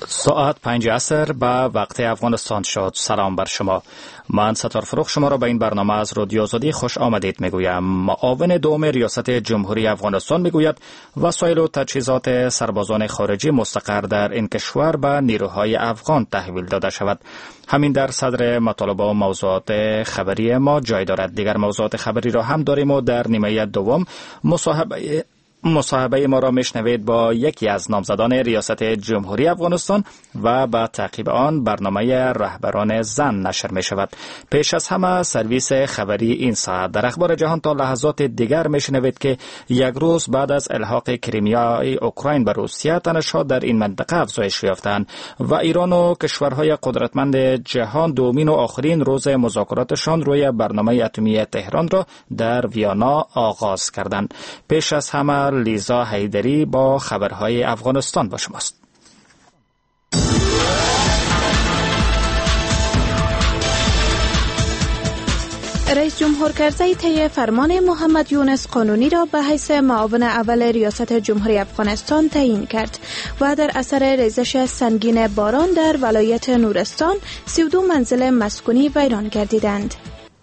ساعت 5 عصر به وقت افغانستان شد. سلام بر شما. من ستار فروخ شما را به این برنامه از رادیو آزادی خوش آمدید میگویم. معاون دوم ریاست جمهوری افغانستان میگوید وسایل و تجهیزات سربازان خارجی مستقر در این کشور به نیروهای افغان تحویل داده شود. همین در صدر مطالب و موضوعات خبری ما جای دارد. دیگر موضوعات خبری را هم داریم و در نیمه دوم مصاحبه ما را میشنوید با یکی از نامزدان ریاست جمهوری افغانستان و با تعقیب آن برنامه رهبران زن نشر می شود. پیش از همه سرویس خبری این ساعت. در اخبار جهان تا لحظات دیگر میشنوید که یک روز بعد از الحاق کریمیای اوکراین به روسیه تنش‌ها در این منطقه افزایش یافتند و ایران و کشورهای قدرتمند جهان دومین و آخرین روز مذاکراتشان روی برنامه اتمی تهران را در ویانا آغاز کردند. پیش از همه لیزا حیدری با خبرهای افغانستان با شماست. رئیس جمهور کرزی طی فرمان محمد یونس قانونی را به حیث معاون اول ریاست جمهوری افغانستان تعیین کرد و در اثر ریزش سنگین باران در ولایت نورستان 32 منزل مسکونی ویران گردیدند.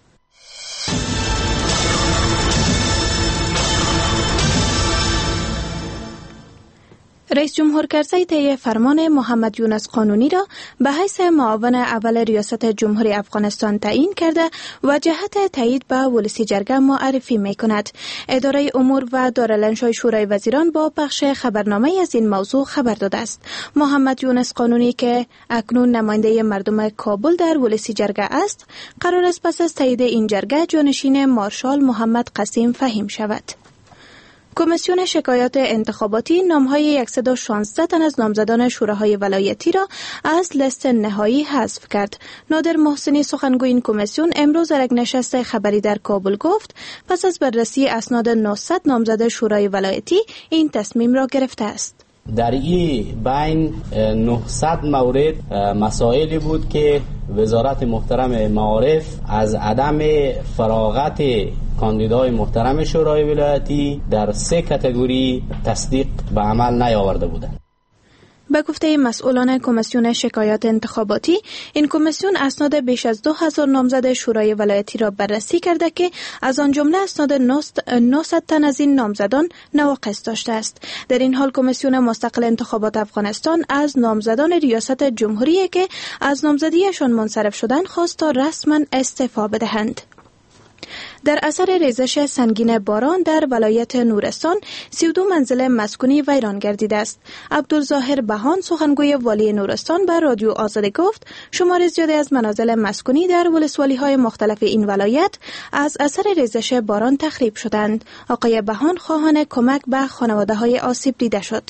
رئیس جمهور کرزی طی فرمان محمد یونس قانونی را به حیث معاون اول ریاست جمهوری افغانستان تعیین کرده و جهت تایید به ولسی جرگه معرفی می کند. اداره امور و دارالانشای شورای وزیران با پخش خبرنامه از این موضوع خبر داده است. محمد یونس قانونی که اکنون نماینده مردم کابل در ولسی جرگه است، قرار است پس از تایید این جرگه جانشین مارشال محمد قسیم فهیم شود. کمیسیون شکایات انتخاباتی نامهای 116 تن از نامزدان شوراهای ولایتی را از لیست نهایی حذف کرد. نادر محسنی سخنگوی این کمیسیون امروز در یک نشست خبری در کابل گفت پس از بررسی اسناد 900 نامزد شورای ولایتی این تصمیم را گرفته است. در این بین 900 مورد مسائلی بود که وزارت محترم معارف از عدم فراغت کاندیدای محترم شورای ولایتی در 3 کاتگوری تصدیق به عمل نیاورده بودند. به گفته مسئولان کمیسیون شکایات انتخاباتی، این کمیسیون اسناد بیش از 2000 نامزد شورای ولایتی را بررسی کرده که از آن جمله اسناد 900 تن از این نامزدان نواقص داشته است. در این حال کمیسیون مستقل انتخابات افغانستان از نامزدان ریاست جمهوری که از نامزدیشان منصرف شدند خواست تا رسما استعفا بدهند. در اثر ریزش سنگین باران در ولایت نورستان 32 منزل مسکونی ویران گردیده است. عبدالظاهر بهان سخنگوی والی نورستان به رادیو آزادی گفت شمار زیادی از منازل مسکونی در ولسوالی‌های مختلف این ولایت از اثر ریزش باران تخریب شدند. آقای بهان خواهان کمک به خانواده‌های آسیب دیده شد.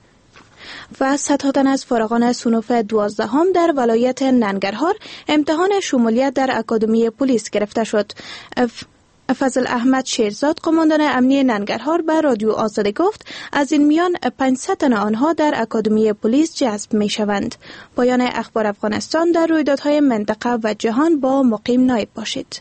و صدها تن از فارغان صنوف 12 در ولایت ننگرهار امتحان شمولیت در اکادمی پلیس گرفته شد. فضل احمد شیرزاد قماندان امنی ننگرهار به رادیو آزادی گفت از این میان 500 تن آنها در اکادمی پلیس جذب می شوند. پایان اخبار افغانستان. در رویدادهای منطقه و جهان با مقیم نایب باشید.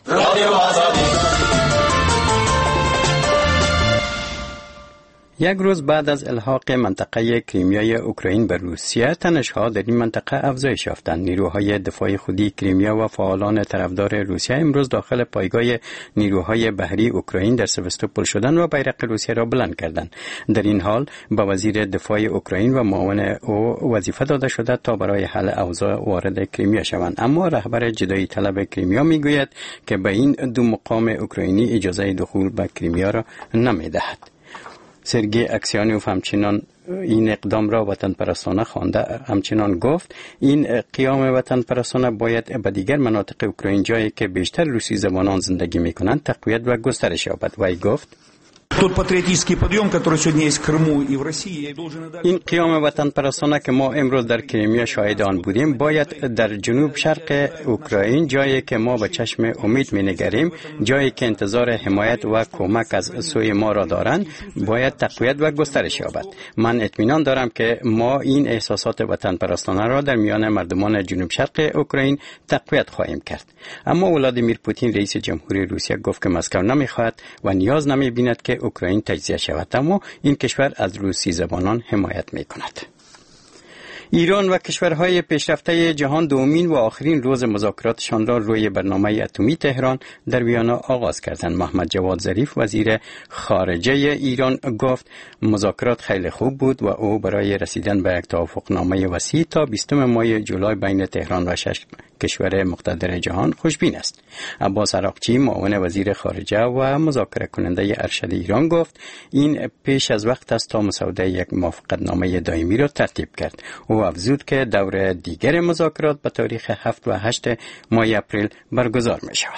یک روز بعد از الحاق منطقه کریمیای اوکراین به روسیه، تنش‌ها در این منطقه افزایش یافتند. نیروهای دفاع خودی کریمیا و فعالان طرفدار روسیه امروز داخل پایگاه نیروهای بحری اوکراین در سوستوپول شدند و بیرق روسیه را بلند کردند. در این حال به وزیر دفاع اوکراین و معاون او وظیفه داده شده تا برای حل اوضاع وارد کریمیا شوند، اما رهبر جدایی طلب کریمیا میگوید که به این دو مقام اوکراینی اجازه دخول به کریمیا را نمیدهد. سرگئی اکسیانوف همچنان این اقدام را وطن پرستانه خوانده. همچنان گفت این قیام وطن پرستانه باید به دیگر مناطق اوکراین جایی که بیشتر روسی زبانان زندگی میکنند تقویت و گسترش یابد. وی گفت این قیام وطن پرستانه که ما امروز در کریمیا شاهد آن بودیم باید در جنوب شرق اوکراین، جایی که ما به چشم امید می‌نگریم، جایی که انتظار حمایت و کمک از سوی ما را دارند، باید تقویت و گسترش یابد. من اطمینان دارم که ما این احساسات وطن پرستانه را در میان مردمان جنوب شرق اوکراین تقویت خواهیم کرد. اما ولادیمیر پوتین رئیس جمهوری روسیه گفت که مسکو نمی‌خواهد و نیاز نمی‌بیند که اوکراین تجزیه شود، اما این کشور از روسی زبانان حمایت می‌کند. ایران و کشورهای پیشرفته جهان دومین و آخرین روز مذاکراتشان را روی برنامه اتمی تهران در ویانا آغاز کردند. محمد جواد ظریف وزیر خارجه ایران گفت مذاکرات خیلی خوب بود و او برای رسیدن به یک توافقنامه وسیع تا 20 ماه جولای بین تهران و 6 کشور مقتدر جهان خوشبین است. عباس عراقچی معاون وزیر خارجه و مذاکره کننده ارشد ایران گفت این پیش از وقت است تا مسوده یک موافقتنامه دائمی را ترتیب کرد. او افزود که دور دیگر مذاکرات به تاریخ 7 و 8 ماه اپریل برگزار می شود.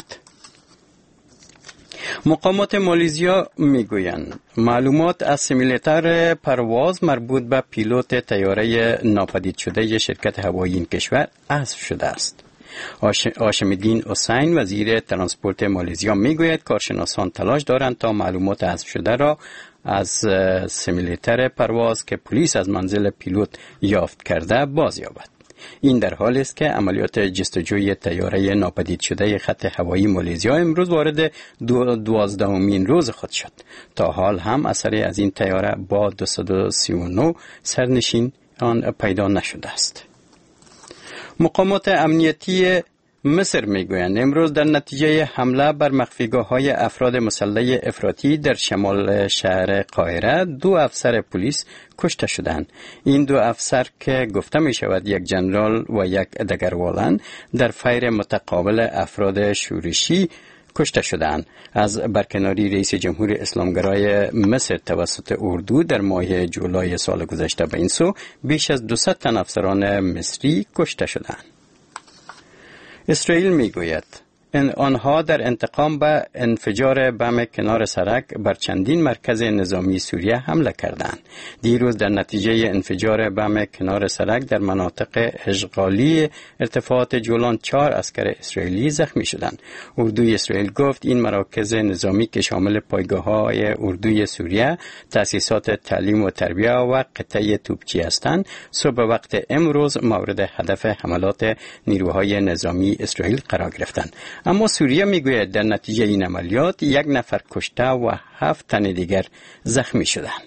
مقامات مالیزیا میگویند معلومات از سیمولیتر پرواز مربوط به پیلوت طیاره ناپدید شده شرکت هوایی این کشور حذف شده است. هاشم‌الدین حسین وزیر ترانسپورت مالزیا میگوید کارشناسان تلاش دارند تا معلومات حذف شده را از سیمولیتر پرواز که پلیس از منزل پیلوت یافت کرده بازیابد. این در حالی است که عملیات جستجوی طیاره ناپدید شده خط هوایی مالزیا امروز وارد 12مین روز خود شد. تا حال هم اثری از این طیاره با 239 سرنشین آن پیدا نشده است. مقامات امنیتی مصر میگویند امروز در نتیجه حمله بر مخفیگاه‌های افراد مسلح افراطی در شمال شهر قاهره 2 افسر پلیس کشته شدند. این 2 افسر که گفته می شود یک جنرال و یک دگروالند در فیر متقابل افراد شورشی کشته شدند. از برکناری رئیس جمهور اسلامگرای مصر توسط اردو در ماه جولای سال گذشته به این سو بیش از 200 تن افسران مصری کشته شدند. اسرائیل میگوید آنها در انتقام به انفجار بم کنار سرک بر چندین مرکز نظامی سوریه حمله کردند. دیروز در نتیجه انفجار بم کنار سرک در مناطق اشغالی ارتفاعات جولان 4 عسکر اسرائیلی زخمی شدند. اردوی اسرائیل گفت این مراکز نظامی که شامل پایگاه‌های اردوی سوریه، تأسیسات تعلیم و تربیه و قطعه توپچی هستند، صبح وقت امروز مورد هدف حملات نیروهای نظامی اسرائیل قرار گرفتند. اما سوریه میگوید در نتیجه این عملیات 1 نفر کشته و 7 تن دیگر زخمی شدند.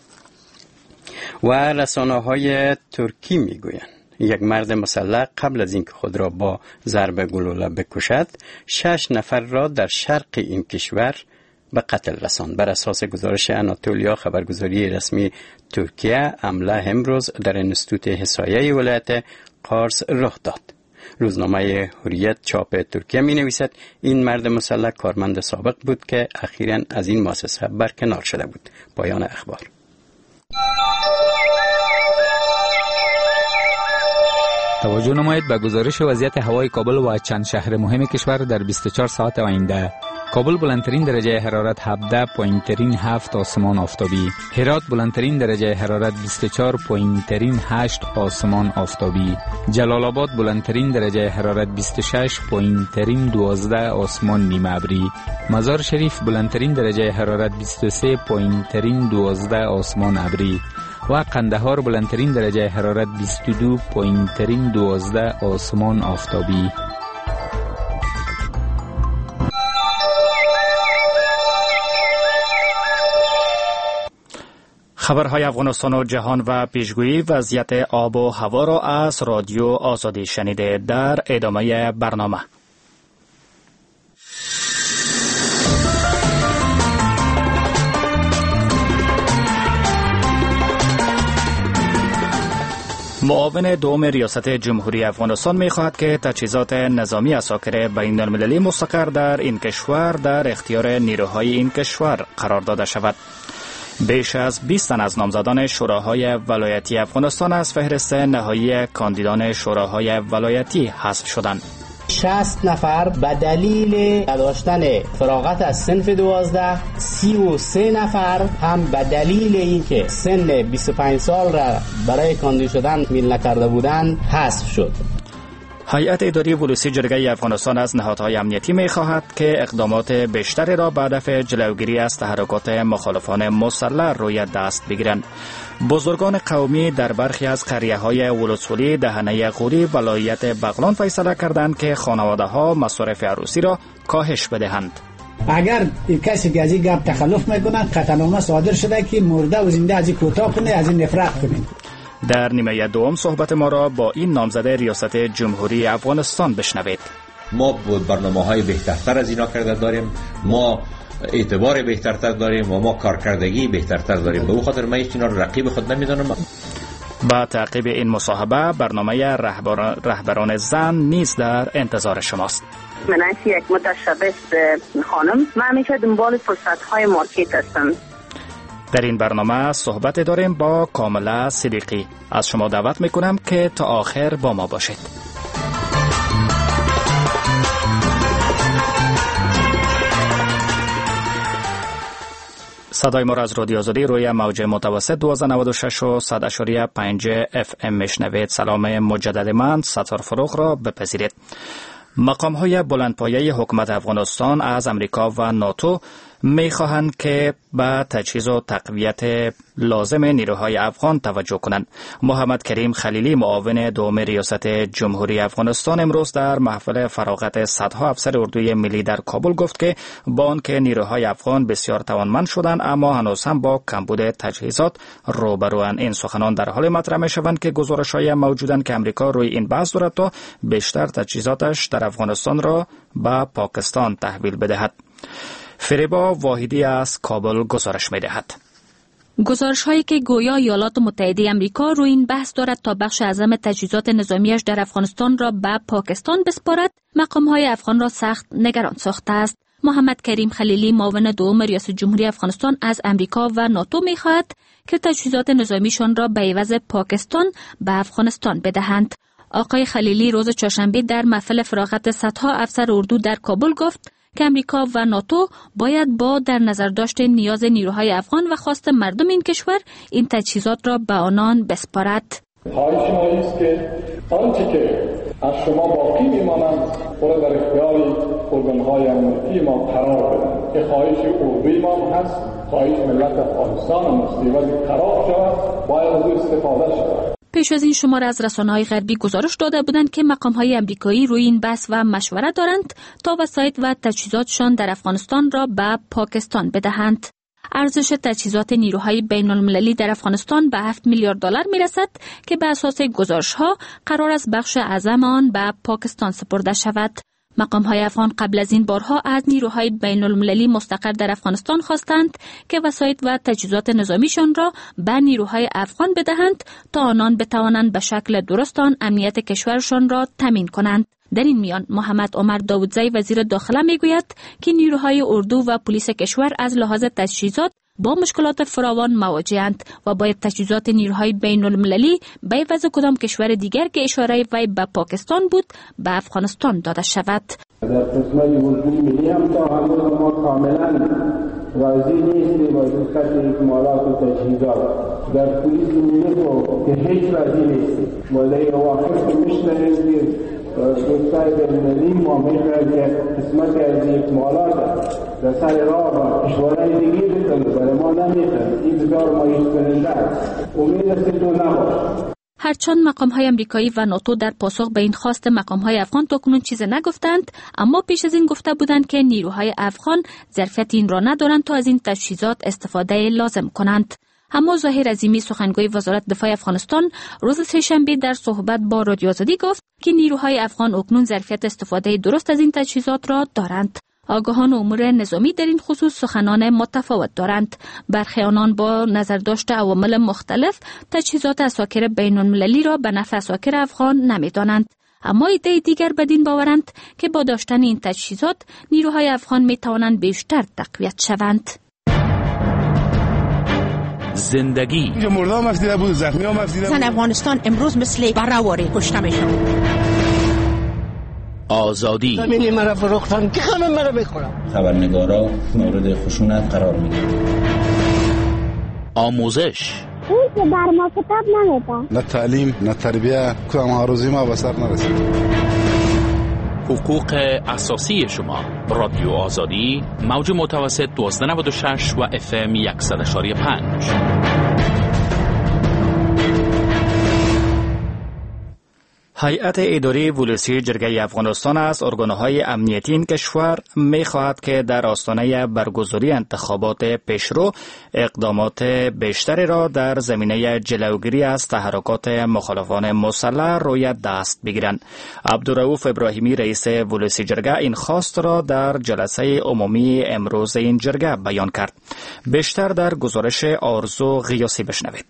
و رسانه‌های ترکی میگویند یک مرد مسلح قبل از اینکه خود را با ضرب گلوله بکشد 6 نفر را در شرق این کشور به قتل رساند. بر اساس گزارش آناتولیا خبرگزاری رسمی ترکیه حمله امروز در انستیتوت احصایه ولایت قارس رخ داد. روزنامه حریت چاپ ترکیه می نویسد این مرد مسلح کارمند سابق بود که اخیراً از این مؤسسه برکنار شده بود. پایان اخبار. توجه نمایید به گزارش وضعیت هوای کابل و چند شهر مهم کشور در 24 ساعت آینده. کابل بلندترین درجه حرارت 17 پایین ترین 7 آسمان آفتابی. هرات بلندترین درجه حرارت 24 پایین ترین 8 آسمان آفتابی. جلال آباد بلندترین درجه حرارت 26 پایین ترین 12 آسمان نیمه ابری. مزار شریف بلندترین درجه حرارت 23 پایین ترین 12 آسمان ابری. و قندهار بلندترین درجه حرارت 22 پایین ترین 12 آسمان آفتابی. خبرهای افغانستان و جهان و پیشگویی وضعیت آب و هوا را از رادیو آزادی شنیده. در ادامه برنامه معاون دوم ریاست جمهوری افغانستان می‌خواهد که تجهیزات نظامی عساکر بین‌المللی مستقر در این کشور در اختیار نیروهای این کشور قرار داده شود. بیش از 20 تن از نامزدان شوراهای ولایتی افغانستان از فهرست نهایی کاندیدان شوراهای ولایتی حذف شدند. 60 نفر به دلیل نداشتن فراغت از صنف 12، 33 نفر هم به دلیل اینکه سن 25 سال را برای کاندید شدن میل نکرده بودند حذف شد. هیئت اداری ولوسی جرگه افغانستان از نهادهای امنیتی می‌خواهد که اقدامات بیشتری را به هدف جلوگیری از تحرکات مخالفان مسلح روی دست بگیرند. بزرگان قومی در برخی از قریه‌های ولسوالی دهنه غوری ولایت بغلان فیصله کردند که خانواده‌ها مصارف عروسی را کاهش بدهند. اگر کسی که از این گپ تخلف میکنه قطعنامه صادر شده که مرده و زنده از این کوتاه کنه، از این نفرت کنه. در نیمه دوم صحبت ما را با این نامزد ریاست جمهوری افغانستان بشنوید. ما برنامه‌های بهترتر از اینا کرده داریم، ما اعتبار بهترتر داریم و ما کارکردگی بهترتر داریم. به اون خاطر من اینا رو رقیب خود نمیدونم. با تعقیب این مصاحبه برنامه رهبران زن نیز در انتظار شماست. من یک متشبث خانم و همیشه دنبال فرصت‌های مارکت هستم. در این برنامه صحبت داریم با کاملا صدیقی. از شما دعوت میکنم که تا آخر با ما باشید. صدای ما را از رادیو آزادی روی موج متوسط 1296 و 100.5 FM میشنوید. سلام مجدد من ستار فروغ را بپذیرید. مقام‌های بلندپایه حکومت افغانستان از امریکا و ناتو می‌خواهند که به تجهیز و تقویت لازم نیروهای افغان توجه کنند. محمد کریم خلیلی معاون دوم ریاست جمهوری افغانستان امروز در محفل فراغت صدها افسر اردوی ملی در کابل گفت که با آنکه نیروهای افغان بسیار توانمند شدند اما هنوز هم با کمبود تجهیزات روبروند. این سخنان در حال مطرح می‌شوند که گزارش‌های موجودند که امریکا روی این بحث دارد تا بیشتر تجهیزاتش در افغانستان را به پاکستان تحویل بدهد. فریبا واحدی از کابل گزارش می‌دهد. گزارش هایی که گویا ایالات متحده آمریکا روی این بحث دارد تا بخش اعظم تجهیزات نظامیش در افغانستان را به پاکستان بسپارد، مقام های افغان را سخت نگران ساخته است. محمد کریم خلیلی معاون دوم ریاست جمهوری افغانستان از امریکا و ناتو می‌خواهد که تجهیزات نظامیشان را به عوض پاکستان به افغانستان بدهند. آقای خلیلی روز چهارشنبه در محفل فراغت صدها افسر اردو در کابل گفت که امریکا و ناتو باید با در نظر داشت نیاز نیروهای افغان و خواست مردم این کشور این تجهیزات را به آنان بسپارد. خواهش ما است که آنچه که از شما باقی میمانند او در اختیار ارگان‌های امنیتی ما قرار بدهید. که خواهش اردوی ما هست، خواهش ملت افغانستان هم است. ولی قرار شود باید از او استفاده شود. پیش از این شمار از رسانه‌های غربی گزارش داده بودند که مقام‌های آمریکایی روی این بحث و مشورت دارند تا وسایل و تجهیزاتشان در افغانستان را به پاکستان بدهند. ارزش تجهیزات نیروهای بین‌المللی در افغانستان به 7 میلیارد دلار میرسد که به اساس گزارش‌ها قرار است بخش اعظم آن به پاکستان سپرده شود. مقام‌های افغان قبل از این بارها از نیروهای بین‌المللی مستقر در افغانستان خواستند که وسایل و تجهیزات نظامیشان را به نیروهای افغان بدهند تا آنان بتوانند به شکل درست آن امنیت کشورشان را تامین کنند. در این میان محمد عمر داودزی وزیر داخله میگوید که نیروهای اردو و پلیس کشور از لحاظ تجهیزات با مشکلات فراوان مواجه‌اند و باید تجهیزات نیروهای بین‌المللی به عوض کدام کشور دیگر که اشاره وی به پاکستان بود به افغانستان داده شود. در قسمت اردوی ملی هم تا هنوز ما کاملا راضی نیستیم از قسمت اکمالات و تجهیزات. در پلیس ملی که هیچ راضی نیستیم. ولی واقعا میشنویم دوستای بین‌المللی ما می‌خواهیم که قسمت از اکمالات در سر راه و کشورهای دیگه بکنه، برای ما نمی‌خواهیم. این بسیار مایوس کننده است. امید است که تو نباشه. هرچند مقام‌های آمریکایی و ناتو در پاسخ به این خواست مقام‌های افغان تاکنون چیز نگفتند، اما پیش از این گفته بودند که نیروهای افغان ظرفیت این را ندارند تا از این تجهیزات استفاده لازم کنند. اما ظاهر عظیمی سخنگوی وزارت دفاع افغانستان روز سه‌شنبه در صحبت با رادیو آزادی گفت که نیروهای افغان اکنون ظرفیت استفاده درست از این تجهیزات را دارند. آگاهان امور نظامی در این خصوص سخنان متفاوت دارند. برخی آنان با نظرداشت عوامل مختلف تجهیزات اساکر بین‌المللی را به نفع اساکر افغان نمی‌دانند. اما ایده دیگر بدین باورند که با داشتن این تجهیزات نیروهای افغان می‌توانند بیشتر تقویت شوند. زندگی مردم مفتی بود، زخمی ها مفتی زن افغانستان امروز مثل برآوری کشته میشن. آزادی زمینی مرا فروختن که همه مرا بخورم. خبرنگارا مورد خشونت قرار میگیرن. آموزش اون که در ما کتاب نمیده. نه تعلیم نه تربیه، کدام آروزی ما به سر نرسید. حقوق اساسی شما. رادیو آزادی موج متوسط 1296 و FM 100.5. هیئت اداری ولسی جرگه افغانستان از ارگانهای امنیتی این کشور می‌خواهد که در آستانه برگزاری انتخابات پیشرو اقدامات بیشتری را در زمینه جلوگیری از تحرکات مخالفان مسلح روی دست بگیرند. عبدالرؤوف ابراهیمی رئیس ولسی جرگه این خواست را در جلسه عمومی امروز این جرگه بیان کرد. بیشتر در گزارش آرزو غیاسی بشنوید.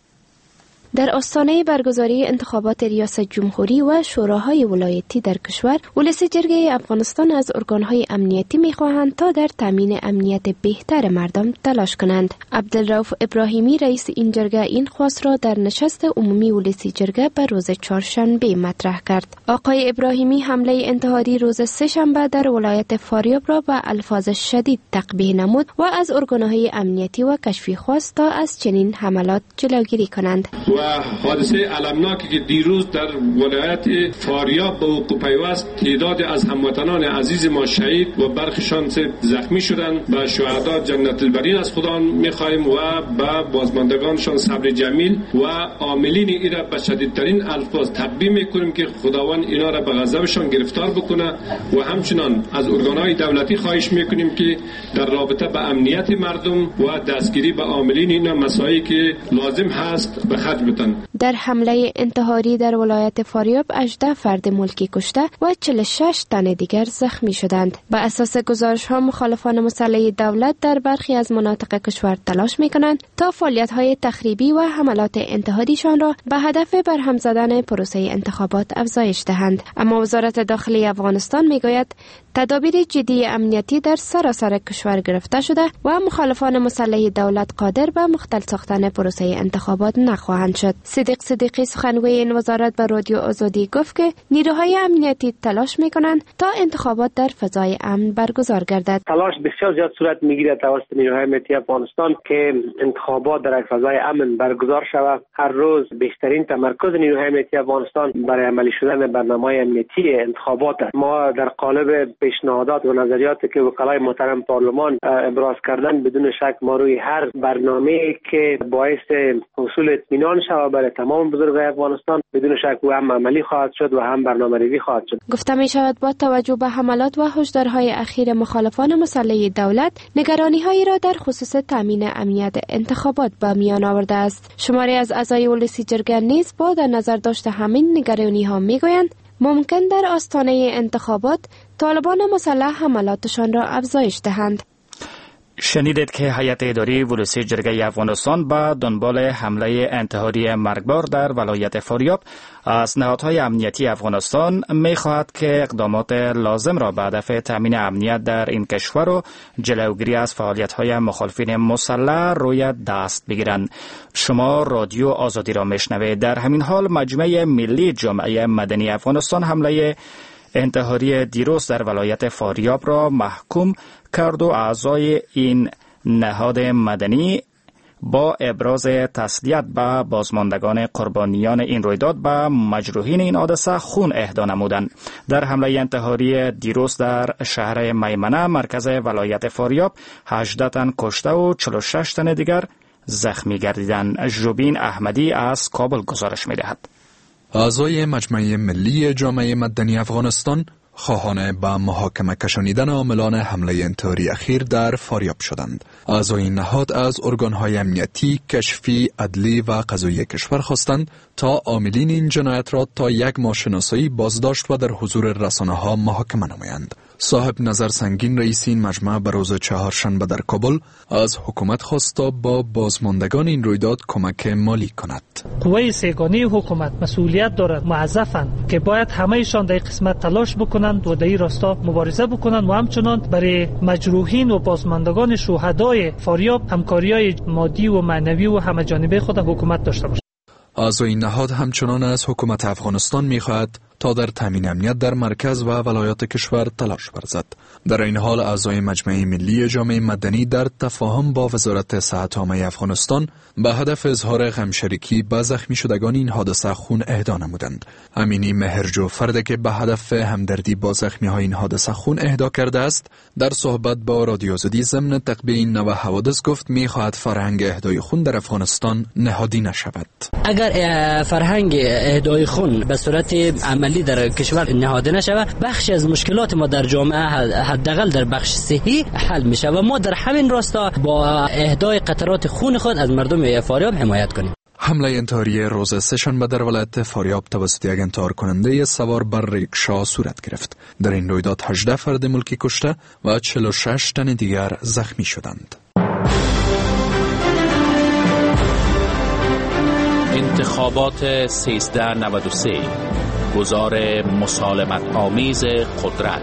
در آستانه برگزاری انتخابات ریاست جمهوری و شوراهای ولایتی در کشور، ولسی جرگه افغانستان از ارگانهای امنیتی می‌خواهند تا در تامین امنیت بهتر مردم تلاش کنند. عبدالرؤوف ابراهیمی رئیس این جرگه این خواست را در نشست عمومی ولسی جرگه به روز چهارشنبه مطرح کرد. آقای ابراهیمی حمله انتحاری روز سه‌شنبه در ولایت فاریاب را به الفاظ شدید تقبیح نمود و از ارگانهای امنیتی و کشفی خواست تا از چنین حملات جلوگیری کنند. و حادثه المناکی که دیروز در ولایت فاریاب به وقوع پیوست، تعداد از هموطنان عزیز ما شهید و برخیشان زخمی شدند. به شهدا جنت البرین از خدا می‌خواهیم و به بازماندگانشان صبر جمیل و عاملین این را به شدیدترین الفاظ تبریک می‌کنیم که خداوند اینا را به غضبشان گرفتار بکنه و همچنان از ارگان‌های دولتی خواهش می‌کنیم که در رابطه با امنیت مردم و دستگیری به عاملین این مسائلی که لازم هست به خرج بتن. در حمله انتحاری در ولایت فاریاب 18 فرد ملکی کشته و 46 تن دیگر زخمی شدند. بر اساس گزارش‌ها مخالفان مسلح دولت در برخی از مناطق کشور تلاش می‌کنند تا فعالیت‌های تخریبی و حملات انتحاریشان را به هدف برهم زدن پروسه انتخابات افزایش دهند. اما وزارت داخلی افغانستان می‌گوید تدابیر جدی امنیتی در سراسر کشور گرفته شده و مخالفان مسلح دولت قادر به مختل ساختن پروسه انتخابات نخواهند شد. صدیق صدیقی سخنگوی این وزارت به رادیو آزادی گفت که نیروهای امنیتی تلاش می‌کنند تا انتخابات در فضای امن برگزار گردد. تلاش بسیار زیاد صورت می‌گیرد توسط نیروهای امنیتی افغانستان که انتخابات در فضای امن برگزار شود. هر روز بیشترین تمرکز نیروهای امنیتی افغانستان برای عملی شدن برنامه‌های امنیتی انتخابات است. ما در قالب پیشنهادات و نظریاتی که وکلای محترم پارلمان ابراز کردن، بدون شک ما روی هر برنامه‌ای که باعث حصول اطمینان شود برای تمام بزرگان افغانستان، بدون شک او هم عملی خواهد شد و هم برنامه‌ریزی خواهد شد. گفته می شود با توجه به حملات و هشدارهای اخیر مخالفان مسلح دولت، نگرانی‌هایی را در خصوص تامین امنیت انتخابات به میان آورده است. شماری از اعضای ولسی جرگه نیز با در نظر داشت همین نگرانی‌ها می‌گویند ممکن در آستانه انتخابات طالبان مسلح حملاتشان را افزایش دهند. شنیدید که هیئت اداری ولسی جرگه افغانستان با دنبال حمله انتحاری مرگبار در ولایت فاریاب از نهادهای امنیتی افغانستان می‌خواهد که اقدامات لازم را به هدف تامین امنیت در این کشور و جلوگیری از فعالیت‌های مخالفین مسلح روی دست بگیرند. شما رادیو آزادی را میشنوید. در همین حال مجمع ملی جامعه مدنی افغانستان حمله انتحاری دیروز در ولایت فاریاب را محکوم کرد و اعضای این نهاد مدنی با ابراز تسلیت به بازماندگان قربانیان این رویداد به مجروحین این حادثه خون اهدا نمودند. در حمله انتحاری دیروز در شهر میمنه مرکز ولایت فاریاب 18 تن کشته و 46 تن دیگر زخمی گردیدند. ژوبین احمدی از کابل گزارش می‌دهد. اعضای مجمع ملی جامعه مدنی افغانستان خواهان به محاکمه کشانیدن عاملان حمله انتحاری اخیر در فاریاب شدند. اعضای این نهاد از ارگانهای امنیتی، کشفی، عدلی و قضایی کشور خواستند تا عاملین این جنایت را تا 1 ماه شناسایی، بازداشت و در حضور رسانه‌ها محاکمه نمایند. صاحب نظر سنگین رئیس این مجمع به روز چهارشنبه در کابل از حکومت خواست تا با بازماندگان این رویداد کمک مالی کند. قوه سگانه حکومت مسئولیت دارد، موظفند که باید همه‌شان در قسمت تلاش بکنند و در این راستا مبارزه بکنند و همچنان برای مجروحین و بازماندگان شهدای فاریاب همکاری‌های مادی و معنوی و همه‌جانبه خود حکومت داشته باشد. اعضای این نهاد همچنان از حکومت افغانستان می‌خواهد تا در تامین امنیت در مرکز و ولایات کشور تلاش ورزد. در این حال اعضای مجمع ملی جامعه مدنی در تفاهم با وزارت صحت عامه افغانستان به هدف اظهار غمشریکی به زخمی شدگان این حادثه خون اهدا نمودند. امینی مهرجو فرد که به هدف همدردی با زخمی های این حادثه خون اهدا کرده است، در صحبت با رادیو آزادی ضمن تقبیه این نوع حوادث گفت می‌خواهد فرهنگ اهدای خون در افغانستان نهادی نشود. اگر فرهنگ اهدای خون به صورت عملی در کشور نهاده نشود، بخش از مشکلات ما در جامعه حداقل در بخش صحی حل میشه و ما در همین راستا با اهدای قطرات خون خود از مردم فاریاب حمایت کنیم. حمله انتحاری روز سه‌شنبه در ولایت فاریاب توسط یک انتحار کننده سوار بر ریکشا صورت گرفت. در این رویداد 18 فرد ملکی کشته و 46 تن دیگر زخمی شدند. انتخابات 1393 گزار مسالمت آمیز قدرت.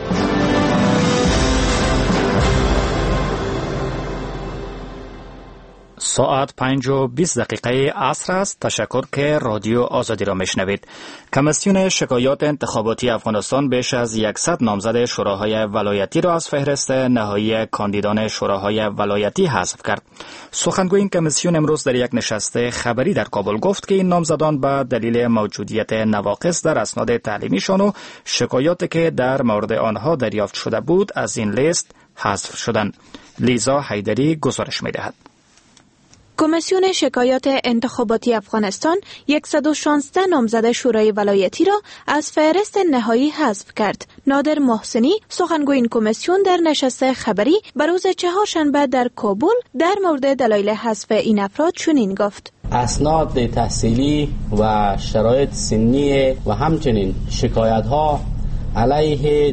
ساعت 5:20 عصر است. تشکر که رادیو آزادی را میشنوید. کمیسیون شکایات انتخاباتی افغانستان بیش از 100 نامزد شوراهای ولایتی را از فهرست نهایی کاندیدان شوراهای ولایتی حذف کرد. سخنگوی این کمیسیون امروز در یک نشست خبری در کابل گفت که این نامزدان به دلیل موجودیت نواقص در اسناد تعلیمیشان و شکایاتی که در مورد آنها دریافت شده بود از این لیست حذف شدند. لیزا حیدری گزارش می‌دهد. کمیسیون شکایات انتخاباتی افغانستان 116 نامزد شورای ولایتی را از فهرست نهایی حذف کرد. نادر محسنی سخنگوی این کمیسیون در نشست خبری به روز چهارشنبه در کابل در مورد دلایل حذف این افراد چنین گفت: اسناد تحصیلی و شرایط سنی و همچنین شکایت ها علیه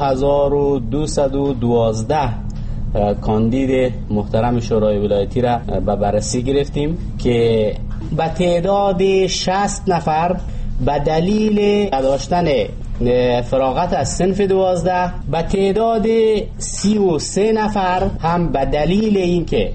2212 کاندید محترم شورای ولایتی را به بررسی گرفتیم که به تعداد 60 نفر به دلیل داشتن فراغت از صنف 12، به تعداد 33 نفر هم به دلیل اینکه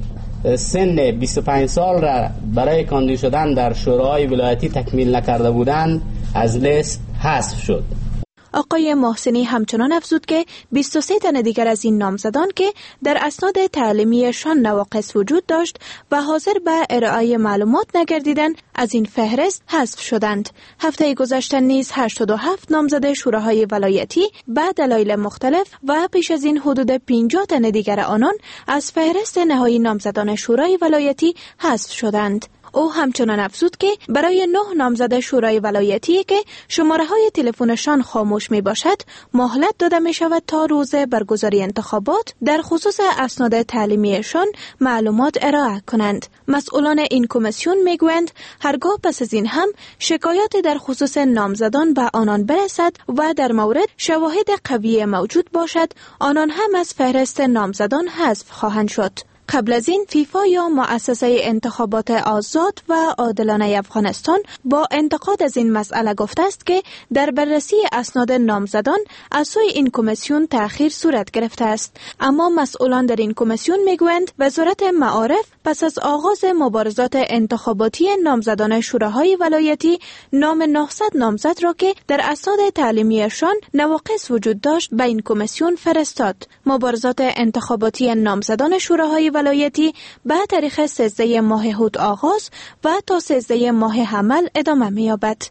سن 25 سال را برای کاندید شدن در شورای ولایتی تکمیل نکرده بودند از لیست حذف شد. آقای محسنی همچنان افزود که 23 تن دیگر از این نامزدان که در اسناد تعلیمیشان نواقص وجود داشت و حاضر به ارائه معلومات نگردیدند از این فهرست حذف شدند. هفته گذشته نیز 87 نامزد شوراهای ولایتی به دلایل مختلف و پیش از این حدود 50 تن دیگر آنان از فهرست نهایی نامزدان شورای ولایتی حذف شدند. او همچنان افزود که برای 9 نامزد شورای ولایتی که شماره های تلفنشان خاموش می باشد مهلت داده می شود تا روز برگزاری انتخابات در خصوص اسناد تعلیمیشان معلومات ارائه کنند. مسئولان این کمیسیون می گویند هرگاه پس از این هم شکایاتی در خصوص نامزدان به آنان برسد و در مورد شواهد قوی موجود باشد آنان هم از فهرست نامزدان حذف خواهند شد. قبل از این فیفا یا مؤسسه انتخابات آزاد و عادلانه افغانستان با انتقاد از این مسئله گفته است که در بررسی اسناد نامزدان از سوی این کمیسیون تأخیر صورت گرفته است. اما مسئولان در این کمیسیون میگویند وزارت معارف پس از آغاز مبارزات انتخاباتی نامزدان شوراهای ولایتی نام 900 نامزد را که در اسناد تعلیمیشان نواقص وجود داشت به این کمیسیون فرستاد. مبارزات انتخاباتی نامزدان شوراهای ولایتی به تاریخ 13 ماه هود آغاز و تا 13 ماه حمل ادامه می‌یابد.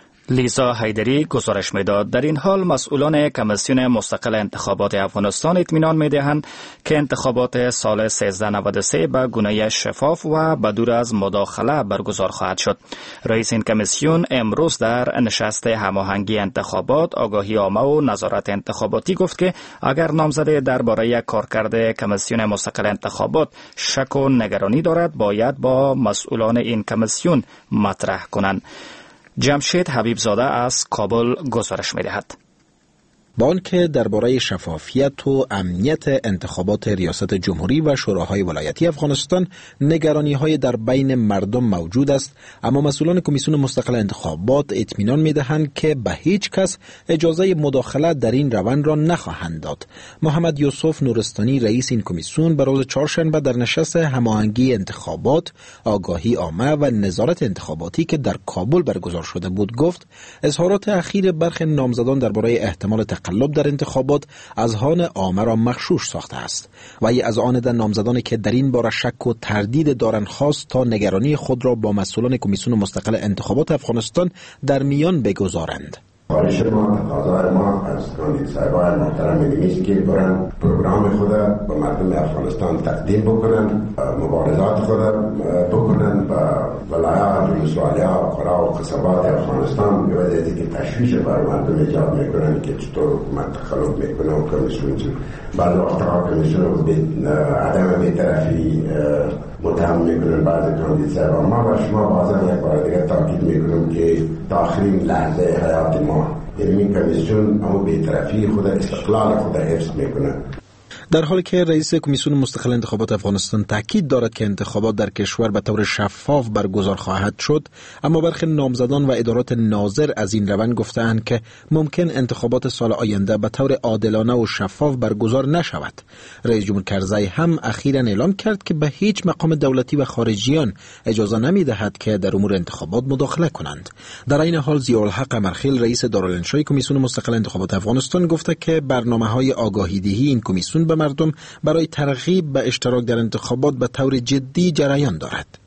لیزا حیدری گزارش میداد. در این حال مسئولان کمیسیون مستقل انتخابات افغانستان اطمینان میدهند که انتخابات سال 1393 به گونه شفاف و بدور از مداخله برگزار خواهد شد. رئیس این کمیسیون امروز در نشست هماهنگی انتخابات، آگاهی عامه و نظارت انتخاباتی گفت که اگر نامزد درباره کارکرد کمیسیون مستقل انتخابات شک و نگرانی دارد باید با مسئولان این کمیسیون مطرح کنند. جمشید حبیب زاده از کابل گزارش می‌دهد. با آنکه درباره شفافیت و امنیت انتخابات ریاست جمهوری و شوراهای ولایتی افغانستان نگرانی‌های در بین مردم موجود است، اما مسئولان کمیسیون مستقل انتخابات اطمینان می‌دهند که به هیچ کس اجازه مداخله در این روند را نخواهند داد. محمد یوسف نورستانی رئیس این کمیسیون به روز چهارشنبه در نشست هماهنگی انتخابات، آگاهی عامه و نظارت انتخاباتی که در کابل برگزار شده بود گفت اظهارات اخیر برخی نامزدان درباره احتمال تقلب در انتخابات اذهان عامه را مغشوش ساخته است و از آن در نامزدانی که در این باره شک و تردید دارند خواست تا نگرانی خود را با مسئولان کمیسیون مستقل انتخابات افغانستان در میان بگذارند. خواهش ما، تقاضای ما از کاندید صاحبان محترم نیست که برن پروگرام خود به مردم افغانستان تقدیم بکنن، مبارزات خود بکنن و ولایات و ولسوالی‌ها و قرا و قصبات افغانستان به وجه که تشویش بر مردم ایجاد میکنن که چطور حکومت تخلف میکنه و کمیسیون بعض وقتها کمیسیون به عدم بی‌طرفی متهم میکنن بعض کاندید صاحبان. ما و شما بازم یک بار دیگه تاکید میکنم که تا آخرین لحظه حیات ما این کمیسیون اما بی‌طرفی خود استقلال خود حفظ میکنه. در حالی که رئیس کمیسیون مستقل انتخابات افغانستان تاکید دارد که انتخابات در کشور به طور شفاف برگزار خواهد شد، اما برخی نامزدان و ادارات ناظر از این روند گفتند که ممکن انتخابات سال آینده به طور عادلانه و شفاف برگزار نشود. رئیس جمهور کرزی هم اخیراً اعلام کرد که به هیچ مقام دولتی و خارجیان اجازه نمی‌دهد که در امور انتخابات مداخله کنند. در این حال ضیاءالحق امرخیل رئیس دارالانشای کمیسیون مستقل انتخابات افغانستان گفته که برنامه‌های آگاهی‌دهی این کمیسیون به مردم برای ترغیب به اشتراک در انتخابات به طور جدی جریان دارد.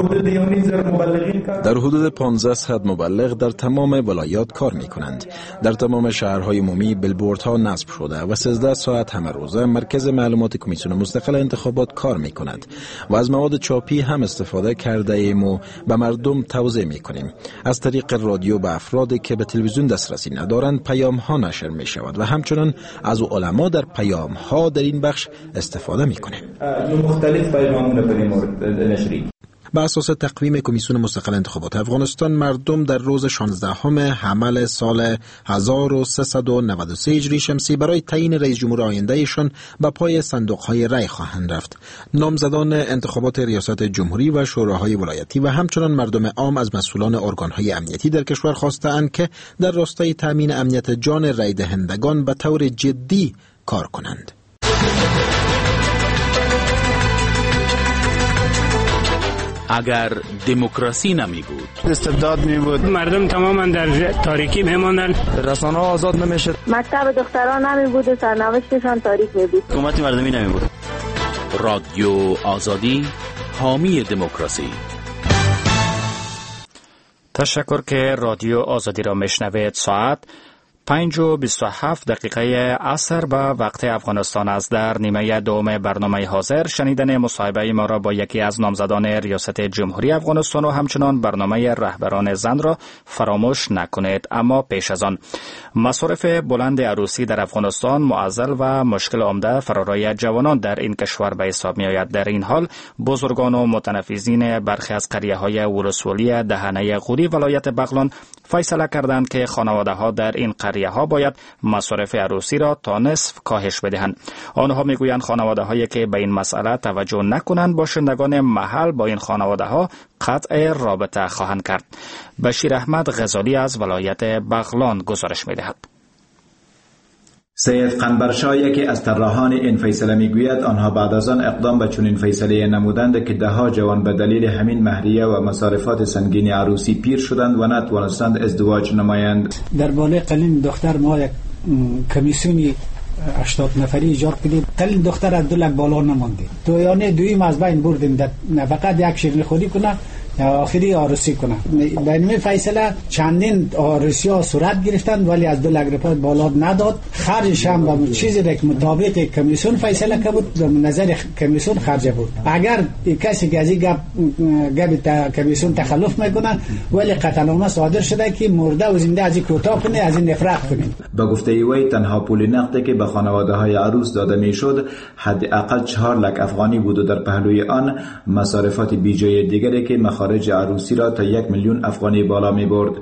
در حدود 1500 مبلغ در تمام ولایات کار می کنند. در تمام شهرهای عمومی بیلبوردها نصب شده و 13 ساعت همه روزه مرکز معلومات کمیسیون مستقل انتخابات کار می کند و از مواد چاپی هم استفاده کرده ایم و به مردم توضیح می کنیم. از طریق رادیو به افرادی که به تلویزیون دسترسی ندارند پیام ها نشر می شود و همچنان از علما در پیام ها در این بخش استفاده می کنیم. مختلف پیام‌ها در این مورد نشری. بر اساس تقویم کمیسیون مستقل انتخابات افغانستان، مردم در روز 16 حمل سال 1393 هجری شمسی برای تعیین رئیس جمهور آیندهشان به پای صندوق‌های رای خواهند رفت. نامزدان انتخابات ریاست جمهوری و شوراهای ولایتی و همچنان مردم عام از مسئولان ارگان‌های امنیتی در کشور خواسته‌اند که در راستای تامین امنیت جان رای دهندگان به طور جدی کار کنند. اگر دموکراسی نمی بود، استبداد می بود، مردم تماما در تاریکی می ماندند، رسانه ها آزاد نمی شد، مکتب دختران نمی بود و سرنوشتشان تاریک می بود، حکومت مردمی نمی بود. رادیو آزادی، حامی دموکراسی. تشکر که رادیو آزادی را میشنوید. ساعت 5:27 عصر به وقت افغانستان است. در نیمه دوم برنامه حاضر شنیدن مصاحبه ما را با یکی از نامزدان ریاست جمهوری افغانستان و همچنان برنامه رهبران زن را فراموش نکنید. اما پیش از آن، مصارف بلند عروسی در افغانستان معضل و مشکل عمده فرارای جوانان در این کشور به حساب می آید. در این حال بزرگان و متنفذین برخی از قریه‌های ولسوالی دهنه غوری ولایت بغلان فیصله کردند که خانواده‌ها در این قریه‌ها باید مصارف عروسی را تا نصف کاهش بدهند. آنها میگویند خانواده‌هایی که به این مسئله توجه نکنند باشندگان محل با این خانواده‌ها قطع رابطه خواهند کرد. بشیر احمد غزالی از ولایت بغلان گزارش می‌دهد. سید قنبرشاه یکی از طراحان این فیصله میگوید آنها بعد از آن اقدام به چنین فیصله نمودند که ده‌ها جوان به دلیل همین مهریه و مصارفات سنگین عروسی پیر شدند و نتوانستند ازدواج نمایند. در بالای قلین دختر ما یک کمیسیونی 80 نفری ایجاد کردیم. قلین دختر از 2 لک بالا نمانده. تویانه دویم از بین بردیم نه فقط یک شیرینی خوری کنه یا آخری عروسی کنه. بین فیصله چندین عروسی ها صورت گرفتند ولی از 2 لک روپیه بالا نداد. خرجش هم به چیزی که مطابق کمیسیون فیصله کرد بود به نظر کمیسیون خرج بود. اگر کسی که از این گپ کمیسیون تخلف میکنه ولی قطعنامه صادر شده که مرده و زنده از این کوتاه کنه، از این نفرت کنه. به گفته وی تنها پول نقدی که به خانواده های عروس داده میشد حداقل 4 لک افغانی بود و در پهلوی آن مصارفات بیجای دیگری که مخارج عروسی را تا 1 میلیون افغانی بالا می برد.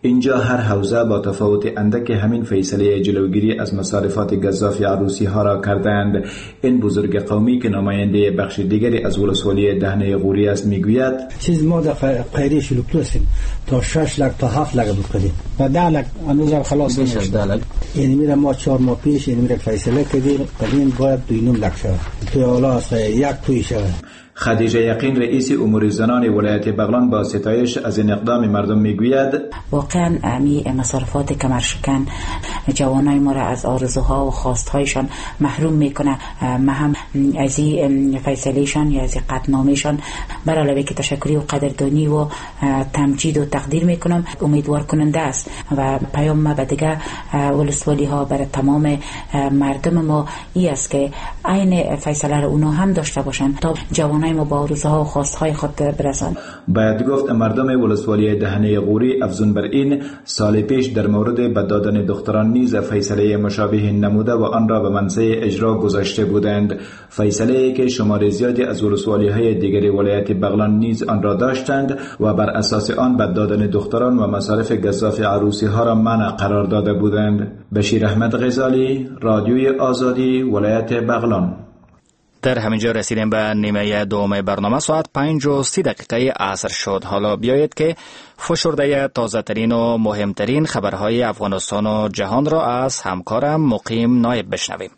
اینجا هر حوزه با تفاوت اندک همین فیصله جلوگیری از مصارفات گزاف عروسی ها را کردند. این بزرگ قومی که نماینده بخش دیگری از ولسوالی دهنه غوری است میگوید چیز ما در قیری شلوکتو هستیم تا 6 لک تا 7 لک بود کردیم و 10 لک هنوز خلاص نشد. یعنی میره ما 4 ماه پیش یعنی میره فیصله کردیم باید 2.5 لک شد توی حالا است یک توی شد. خدیجه یقین رئیس امور زنان ولایت بغلان با ستایش از این اقدام مردم میگوید واقعا امی مصارفات کمرشکن جوانای ما را از آرزوها و خواستهایشان محروم میکنه. ما هم از این فیصلهشان یا از قطعنامهشان بر علاوه که تشکری و قدردانی و تمجید و تقدیر میکنم امیدوار کننده است و پیام ما به دیگه ولسوالی ها برای تمام مردم ما ای است که عین فیصله را اونا هم داشته باشن تا جوانای ما با آرزوها و خواستهای خود برسند. باید گفت مردم ولسوالی دهنه غوری افزون بر این سال پیش در مورد به دادن دختران نیز فیصله مشابه نموده و آن را به منصه اجرا گذاشته بودند. فیصله که شمار زیادی از ولسوالی های دیگر ولایت بغلان نیز آن را داشتند و بر اساس آن به دادن دختران و مصارف گزاف عروسی ها را منع قرار داده بودند. بشیر احمد غزالی، رادیوی آزادی، ولایت بغلان. در همینجا رسیدیم به نیمه دوم برنامه. ساعت 5:30 عصر شد. حالا بیایید که فشرده تازه ترین و مهمترین خبرهای افغانستان و جهان را از همکارم مقیم نایب بشنویم.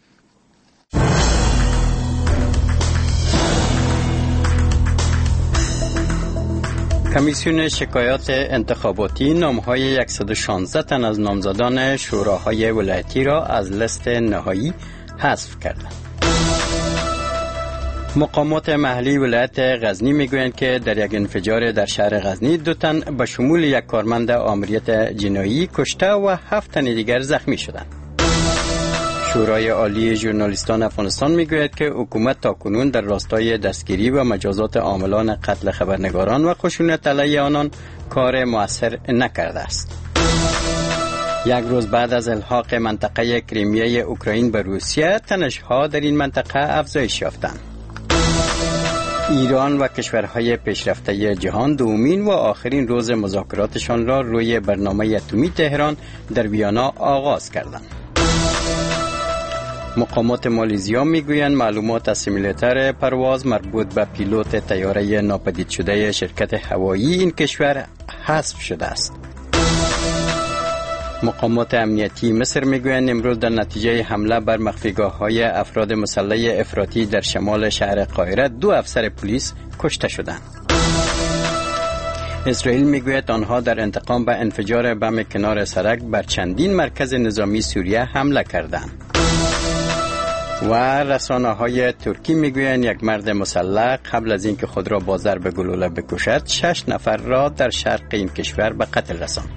کمیسیون شکایات انتخاباتی نامهای 116 تن از نامزدان شوراهای ولایتی را از لیست نهایی حذف کرد. مقامات محلی ولایت غزنی میگویند که در یک انفجار در شهر غزنی 2 تن به شمول یک کارمند آمریت جنایی کشته و 7 تن دیگر زخمی شدند. شورای عالی ژورنالیستان افغانستان میگوید که حکومت تاکنون در راستای دستگیری و مجازات عاملان قتل خبرنگاران و خشونت علیه آنان کار مؤثر نکرده است. یک روز بعد از الحاق منطقه کریمیای اوکراین به روسیه، تنش‌ها در این منطقه افزایش یافتند. ایران و کشورهای پیشرفته جهان دومین و آخرین روز مذاکراتشان را روی برنامه اتمی تهران در ویانا آغاز کردند. مقامات مالزیا میگویند معلومات از سیمولاتور پرواز مربوط به پیلوت طیاره ناپدید شده شرکت هوایی این کشور حذف شده است. مقامات امنیتی مصر میگویند امروز در نتیجه حمله بر مخفیگاه‌های افراد مسلح افراطی در شمال شهر قاهره 2 افسر پلیس کشته شدند. اسرائیل میگوید آنها در انتقام به انفجار بم کنار سرک بر چندین مرکز نظامی سوریه حمله کردند. و رسانه‌های ترکی میگویند یک مرد مسلح قبل از اینکه خود را با ضرب گلوله بکشد 6 نفر را در شرق این کشور به قتل رساند.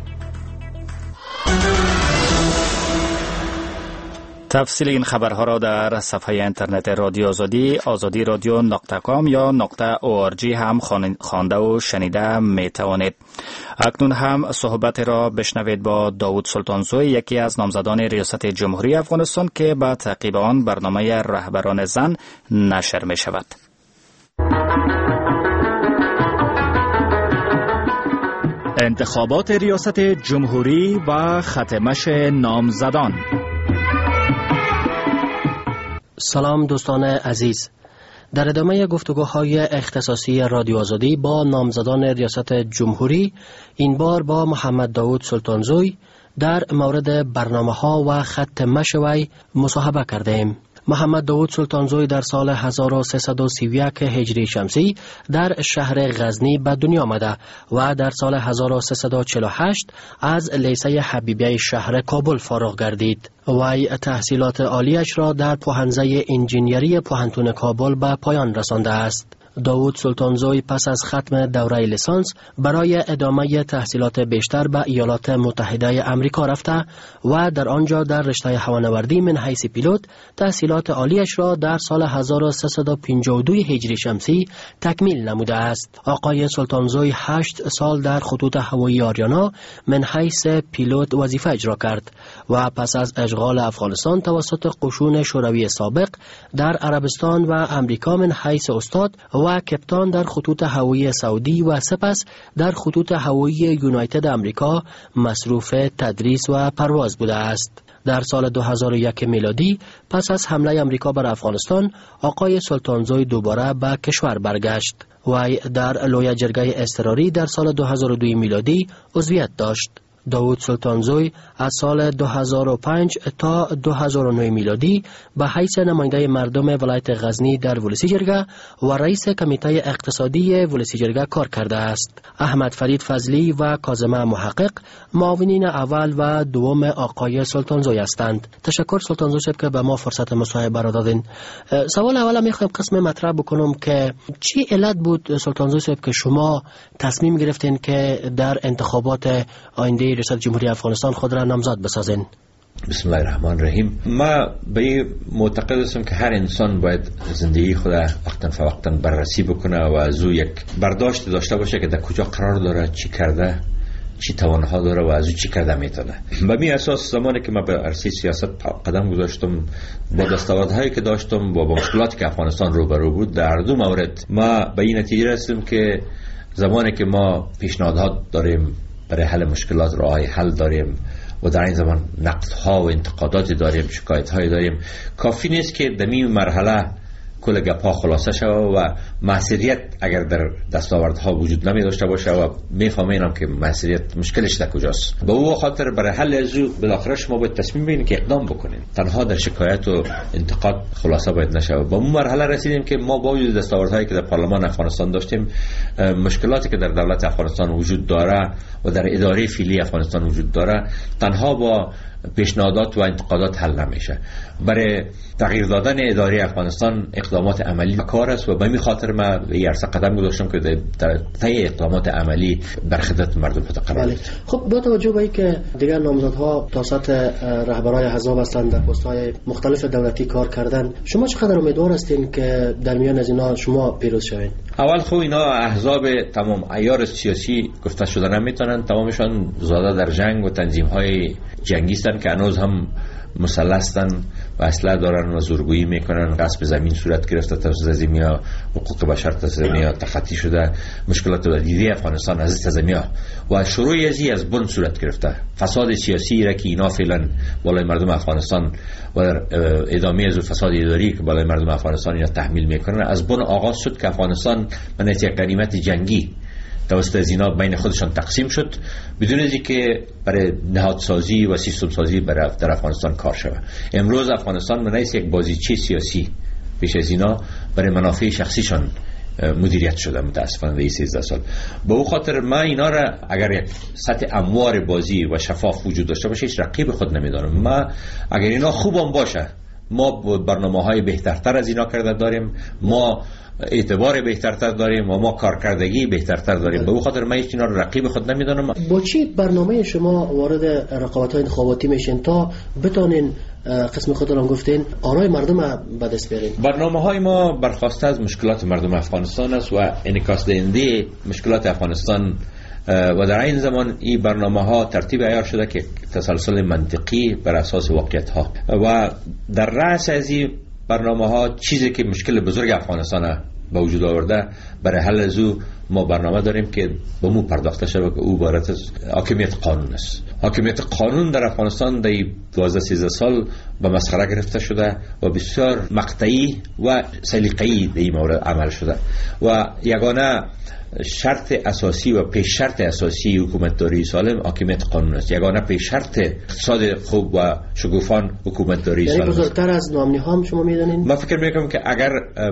تفصیل این خبرها را در صفحه اینترنت رادیو آزادی azadi.radio.com یا .org هم خوانده و شنیده می توانید. اکنون هم صحبت را بشنوید با داوود سلطانزوی، یکی از نامزدان ریاست جمهوری افغانستان که با تعقیب آن برنامه رهبران زن نشر می شود. انتخابات ریاست جمهوری و ختمش نامزدان. سلام دوستان عزیز، در ادامه گفتگوهای اختصاصی رادیو آزادی با نامزدان ریاست جمهوری، این بار با محمد داوود سلطانزوی در مورد برنامه‌ها و خط مشوی مصاحبه کردیم. محمد داوود سلطانزوی در سال 1331 هجری شمسی در شهر غزنی به دنیا آمده و در سال 1348 از لیسه حبیبیه شهر کابل فارغ گردید. وی تحصیلات عالیش را در پوهنځی انجینیری پوهنتون کابل به پایان رسانده است. داوود سلطانزوی پس از ختم دوره لیسانس برای ادامه تحصیلات بیشتر به ایالات متحده آمریکا رفته و در آنجا در رشته هوانوردی من حیث پیلوت تحصیلات عالیش را در سال 1352 هجری شمسی تکمیل نموده است. آقای سلطانزوی 8 سال در خطوط هوایی آریانا من حیث پیلوت وظیفه اجرا کرد و پس از اشغال افغانستان توسط قشون شوروی سابق در عربستان و آمریکا من حیث استاد و کپتان در خطوط هوایی سعودی و سپس در خطوط هوایی یونایتد امریکا مصروف تدریس و پرواز بوده است. در سال 2001 میلادی پس از حمله امریکا بر افغانستان آقای سلطانزوی دوباره به کشور برگشت. وی در لوی جرگه اضطراری در سال 2002 میلادی عضویت داشت. داوود سلطانزوی از سال 2005 تا 2009 میلادی به حیث نماینده مردم ولایت غزنی در ولسی جرگه و رئیس کمیته اقتصادی ولسی جرگه کار کرده است. احمد فرید فضلی و کاظمه محقق معاونین اول و دوم آقای سلطانزوی هستند. تشکر سلطانزوی صاحب که به ما فرصت مصاحبه را دادین. سوال اولا میخوایم قسم مطرح بکنم که چی علت بود سلطانزوی صاحب که شما تصمیم گرفتین که در انتخابات آینده ریاست جمهوری افغانستان خود را نامزد بسازین؟ بسم الله الرحمن الرحیم. ما به این معتقد هستم که هر انسان باید زندگی خود وقتا فوقتا بررسی بکنه و از او یک برداشت داشته باشه که در کجا قرار داره، چی کرده، چی توانها داره و از او چی کرده میتونه. به می اساس زمانی که ما به عرصه سیاست قدم گذاشتم، با دستاوردهایی که داشتم و با مشکلاتی که افغانستان روبرو بود، در دو مورد ما به این نتیجه رسیدم که زمانی که ما پیشنهادات داریم برای حل مشکلات، راهی حل داریم و در این زمان نقدها و انتقادات داریم، شکایت‌های داریم، کافی نیست که در این مرحله کل گپا خلاصه شود و مسئولیت اگر در دستاوردها وجود نمی داشته باشه و میفهمینم که مسئولیت مشکلش در کجاست. به او خاطر برای حل از او بالاخره شما باید تصمیم بگیرید که اقدام بکنید. تنها در شکایت و انتقاد خلاصه باید نشه. به اون مرحله رسیدیم که ما با وجود دستاوردهایی که در پارلمان افغانستان داشتیم، مشکلاتی که در دولت افغانستان وجود داره و در اداره فعلی افغانستان وجود داره، تنها با پیشنهادات و انتقادات حل نمیشه. برای تغییر دادن اداره افغانستان اقدامات عملی کار است و به این خاطر ما به عرصه قدم گذاشتم که در طی اقدامات عملی در خدمت مردم قرار بگیرم. خب با توجه به اینکه دیگر نامزدها تا سطح رهبرای احزاب هستند، در پست‌های مختلف دولتی کار کردن، شما چقدر امیدوار هستین که در میان از اینا شما پیروز شوین؟ اول خب اینا احزاب تمام عیار سیاسی گفته شده نمیتونن، تمامشان زاده در جنگ و تنظیم‌های جنگی هستن که هنوز هم مسلح هستن و اسلحه دارن و زورگویی میکنن. غصب زمین صورت گرفته، تزمیه حقوق بشر تزمیه تخطی شده، مشکلات ودیده افغانستان از تزمیه و شروع از بن صورت گرفته. فساد سیاسی را که اینا فعلا بالای مردم افغانستان و ادامه از فساد اداری که بالای مردم افغانستان اینا تحمیل میکنن، از بن آغاز شد که افغانستان من یک غنیمت جنگی توسط از اینا بین خودشان تقسیم شد بدون از اینکه برای نهادسازی و سیستم سازی در افغانستان کار شود. امروز افغانستان منیس یک بازیچه سیاسی پیش از اینا برای منافع شخصیشان مدیریت شده متاسفانه در 13 سال. به او خاطر ما اینا را اگر یک سطح اموار بازی و شفاف وجود داشته باشه هیچ رقیب خود نمیدانم. ما اگر اینا خوبم باشه، ما برنامه‌های بهترتر از اینا کرده داریم، ما اعتبار بهترتر داریم و ما کارکردگی بهترتر داریم. به او خاطر من اینا رو رقیب خود نمیدونم. با چی برنامه شما وارد رقابت‌های انتخاباتی میشین تا بتونین قسم خود را گفتین آرای مردم به دست بیارین؟ برنامه‌های ما برخواسته از مشکلات مردم افغانستان است و انعکاس دهنده مشکلات افغانستان و در این زمان این برنامه‌ها ترتیب عیار شده که تسلسل منطقی بر اساس واقعیت‌ها و در رأس از این برنامه‌ها چیزی که مشکل بزرگ افغانستان به وجود آورده، برای حل از او ما برنامه داریم که به مو پرداخته شود که او عبارت از حاکمیت قانون است. حاکمیت قانون در افغانستان در 12-13 سال به مسخره گرفته شده و بسیار مقطعی و سلیقه‌ای در این مورد عمل شده و یگانه شرط اساسی و پیش شرط اساسی حکومتداری سالم حاکمیت قانون است. یگانه پیش شرط اقتصاد خوب و شگوفان حکومتداری سالم. یعنی بزرگتر از نام نهاد شما میدونین؟ من فکر میکنم که اگر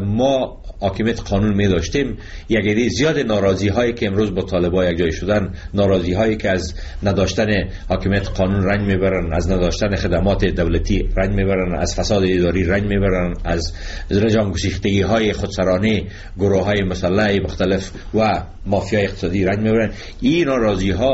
ما حاکمیت قانون می داشتیم، یک عده زیاد ناراضی هایی که امروز با طالبان یک جای شدن، ناراضی هایی که از نداشتن حاکمیت قانون رنج میبرن، از نداشتن خدمات دولتی رنج میبرن، از فساد اداری رنج میبرن، از رجام گسیختگی های خودسرانه گروه های مسلح مختلف و مافیای اقتصادی رنج میبرن، این ناراضی ها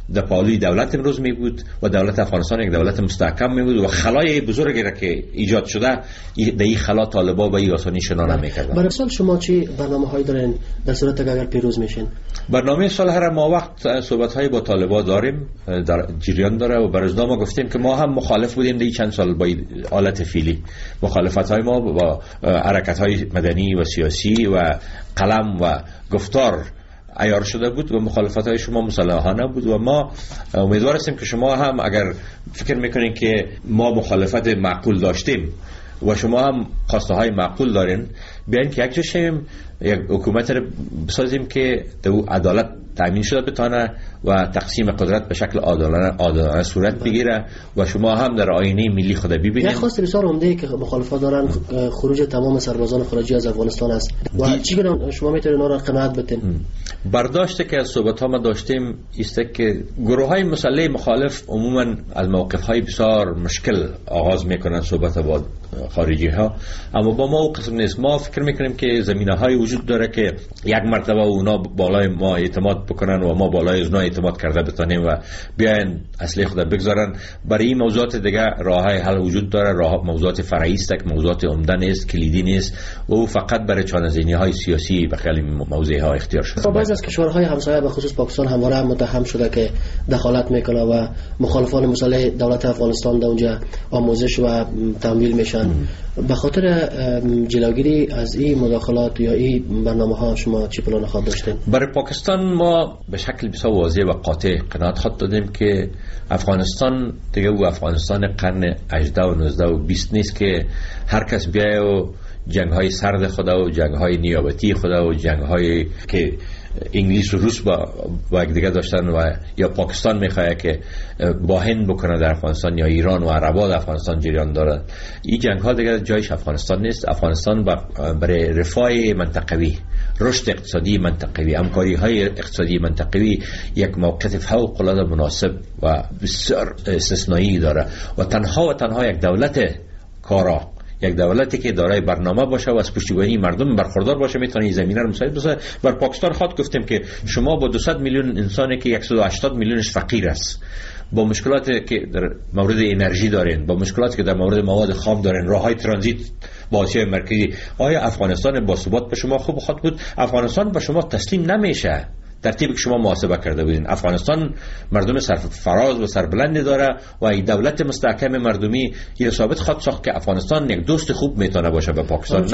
در پالوی دولت امروز می بود و دولت افغانستان یک دولت مستحکم می بود و خلای بزرگی را که ایجاد شده در این خلا طالبا به این آسانی شنا نمی‌کردن. برای سال شما چی برنامه‌هایی دارین در صورت اگر پیروز میشین؟ برنامه سال هر ما وقت صحبت‌های با طالبا داریم، در جریان داره و برازدا ما گفتیم که ما هم مخالف بودیم در چند سال با حالت فعلی. مخالفت‌های ما با حرکت‌های مدنی و سیاسی و قلم و گفتار عیار شده بود و مخالفت‌های شما مسلحانه بود و ما امیدوار هستیم که شما هم اگر فکر میکنین که ما مخالفت معقول داشتیم و شما هم خواسته های معقول دارین، بیاین که یک جا شیم، یک حکومت رو بسازیم که دو عدالت تامین شده بتانه و تقسیم قدرت به شکل عادلانه صورت بگیره و شما هم در آینه ملی خود ببینید. یک خواست بسیار عمده که مخالفان دارن خروج تمام سربازان خارجی از افغانستان است و چی گونه شما میتونید اونا را قناعت بدین؟ برداشته که از صحبت ها ما داشتیم است که گروه های مسلح مخالف عموما از موقف های بسیار مشکل آغاز میکنن صحبت با خارجی ها، اما با ما او قسم نیست. ما فکر میکنیم که زمینه های وجود داره که یک مرتبه اونا بالای ما اعتماد بکنن و ما بالای اونا اعتماد کرده بتانیم و بیاین اصلی خود بگذارن. برای این موضوعات دیگه راه های حل وجود داره، موضوعات فرعی است که موضوعات عمده نیست، کلیدی نیست و او فقط برای چانه‌زنی های سیاسی به خیلی موضوع ها اختیار شده. بعضی از کشورهای همسایه به خصوص پاکستان همواره متهم شده که دخالت میکنه و مخالفان مسلح دولت افغانستان در اونجا آموزش و تمویل میشن. به خاطر جلوگیری از این مداخلات یا این برنامه‌ها شما چی پلان خواهد داشتین؟ برای پاکستان ما به شکل بسیار واضح و قاطع قناعت خود دادیم که افغانستان دیگه و افغانستان قرن 18 و 19 و 20 نیست که هر کس بیایه و جنگ‌های سرد خدا و جنگ‌های نیابتی خدا و جنگ‌های که انگلیس و روس با یک دیگه داشتن و یا پاکستان میخواه که با هند بکنه در افغانستان یا ایران و عربا در افغانستان جریان داره. این جنگ ها دیگه جایش افغانستان نیست. افغانستان برای رفاه منطقوی، رشد اقتصادی منطقوی، همکاری های اقتصادی منطقوی یک موقعیت فوق العاده مناسب و بسیار استثنایی داره و تنها یک دولت کارا، یک دولتی که دارای برنامه باشه و از پشتیبانی مردم برخوردار باشه میتونه این زمینه رو مساعد بسازه. بر پاکستان خود گفتیم که شما با 200 میلیون انسانی که 180 میلیونش فقیر است، با مشکلاتی که در مورد انرژی دارین، با مشکلاتی که در مورد مواد خام دارین، راههای ترانزیت با آسیای مرکزی، آیا افغانستان با ثبات به شما خوب خواهد بود؟ افغانستان به شما تسلیم نمیشه ترتیبی که شما محاسبه کرده بودین. افغانستان مردم سرفراز و سربلندی داره و این دولت مستحکم مردمی یه ثابت خواهد ساخت که افغانستان یک دوست خوب میتونه باشه به پاکستان،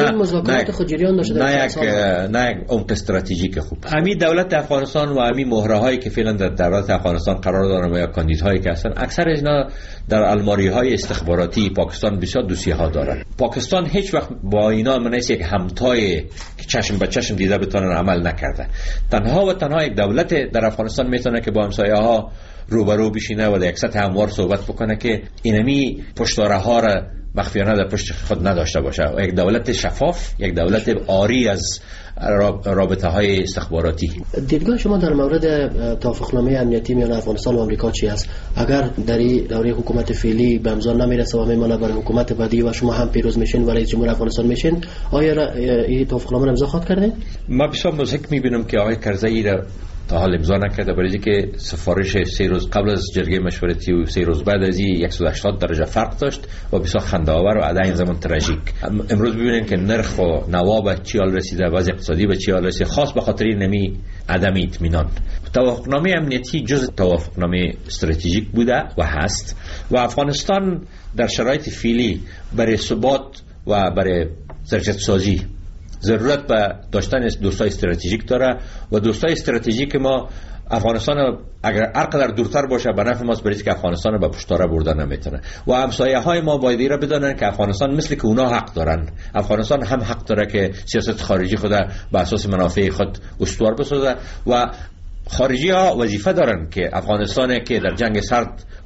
نه یک عمق استراتژیک خوب. همین دولت افغانستان و همین مهره هایی که فعلا در دولت افغانستان قرار دارن و یا کاندیدهایی که هستن، اکثر اینا در الماری های استخباراتی پاکستان بسیار دوسیه ها دارن. پاکستان هیچ وقت با اینا منیس یک همتای که چشم به چشم دیده بتونن عمل نکرده. تنها یک دولت در افغانستان میتونه که با همسایه ها روبرو بشینه و در یک سطح هموار صحبت بکنه که اینمی پشتواره ها را مخفیانه در پشت خود نداشته باشه. و یک دولت شفاف، یک دولت عاری از رابطه های استخباراتی. دیدگاه شما در مورد توافقنامه امنیتی میان افغانستان و آمریکا چی است؟ اگر در این دوره حکومت فعلی به امضا نمیرسه و میمونه برای حکومت بعدی و شما هم پیروز میشین و رئیس جمهور افغانستان میشین، آیا این توافقنامه امضا خواهد کرده؟ ما بسیار مضحک میبینم که آقای کرزئی را تا حال امضا نکرده، برای اینکه سفارش 3 روز قبل از جرگه مشورتی و 3 روز بعد از این 180 درجه فرق داشت و بسیار خنده‌آور و عدای این زمان تراژیک. امروز ببینید که نرخ و نواب چی حال رسیده، وضع اقتصادی به چی حال رسیده، خاص به خاطر نمی عدم اطمینان. توافقنامه امنیتی جز توافقنامه استراتژیک بوده و هست و افغانستان در شرایط فعلی برای ثبات و برای ظرفیت سازی ضرورت به داشتن دوستای استراتژیک داره و دوستای استراتژیک ما افغانستان اگر هر قدر دورتر باشه به نفع ماست، برای اینکه افغانستان رو به پشتواره بردن نمیتونه و همسایه های ما باید ایرا بدانن که افغانستان مثل که اونا حق دارن. افغانستان هم حق داره که سیاست خارجی خود به اساس منافع خود استوار بسازه و خارجی ها وظیفه دارن که افغانستان که در جنگ سرد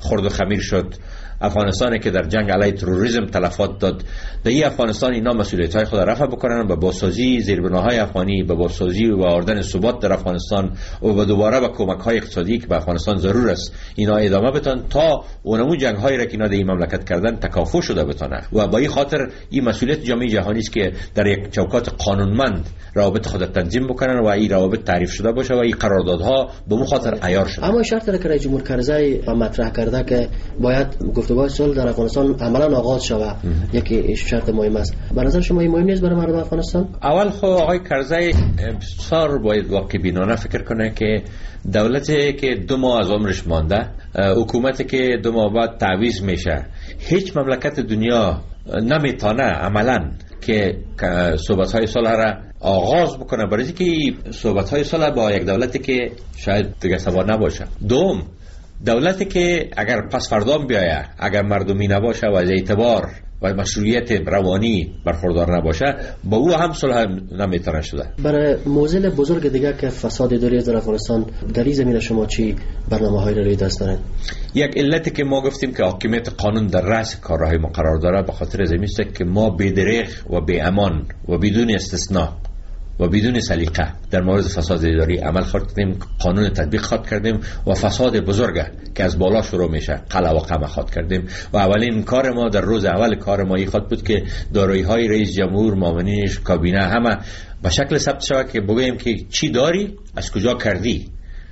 خرد و خمیر شد، افغانستانی که در جنگ علیه تروریسم تلفات داد، در این افغانستان اینا مسئولیت‌های خود رفع بکنن و با بازسازی زیربناهای افغانی، با بازسازی و آوردن ثبات در افغانستان و دوباره با کمک‌های اقتصادی که به افغانستان ضرور است اینا ادامه بدن تا اونمون جنگ‌هایی را که اینا در این مملکت کردن تکافؤ شده بتونه. و با این خاطر این مسئولیت جامعه جهانی است که در یک چوکات قانونمند روابط خود تنظیم بکنن و این روابط تعریف شده باشه و این قراردادها به مو خاطر عیار شده. اما شرط داره که رئیس جمهور کرزی مطرح کرده که باید گفتگوهای صلح در افغانستان عملا آغاز شود، یکی شرط مهم است. به نظر شما این مهم نیست برای مردم افغانستان؟ اول خو آقای کرزی بسیار باید واقع بینانه فکر کنه که دولتی که 2 ماه از عمرش مانده، حکومتی که 2 ماه بعد تعویض میشه، هیچ مملکت دنیا نمیتونه عملا که صحبت‌های صلح را آغاز بکنه، برای اینکه صحبت‌های صلح با یک دولتی که شاید دیگه سوا نباشه. دوم، دولتی که اگر پس فردا بیاید، اگر مردمی نباشه و از اعتبار و مشروعیت روانی برخوردار نباشه، با او هم صلح نمیتونه شده. برای موضوع بزرگ دیگه که فساد اداری در افغانستان، در این زمینه شما چی برنامه‌هایی را روی دست دارید؟ یک علتی که ما گفتیم که حاکمیت قانون در رأس کارهای ما قرار داره، به خاطر از این است که ما بی‌دریغ و بی‌امان و بدون استثناء و بدون سلیقه در مورد فساد اداری عمل کردیم، قانون تطبیق خواد کردیم و فساد بزرگه که از بالا شروع میشه قلع و قمع خواد کردیم. و اولین کار ما در روز اول کار ما این خواد بود که دارایی‌های رئیس جمهور، معاونینش، کابینه همه به شکل ثبت شود که بگوییم که چی داری، از کجا کردی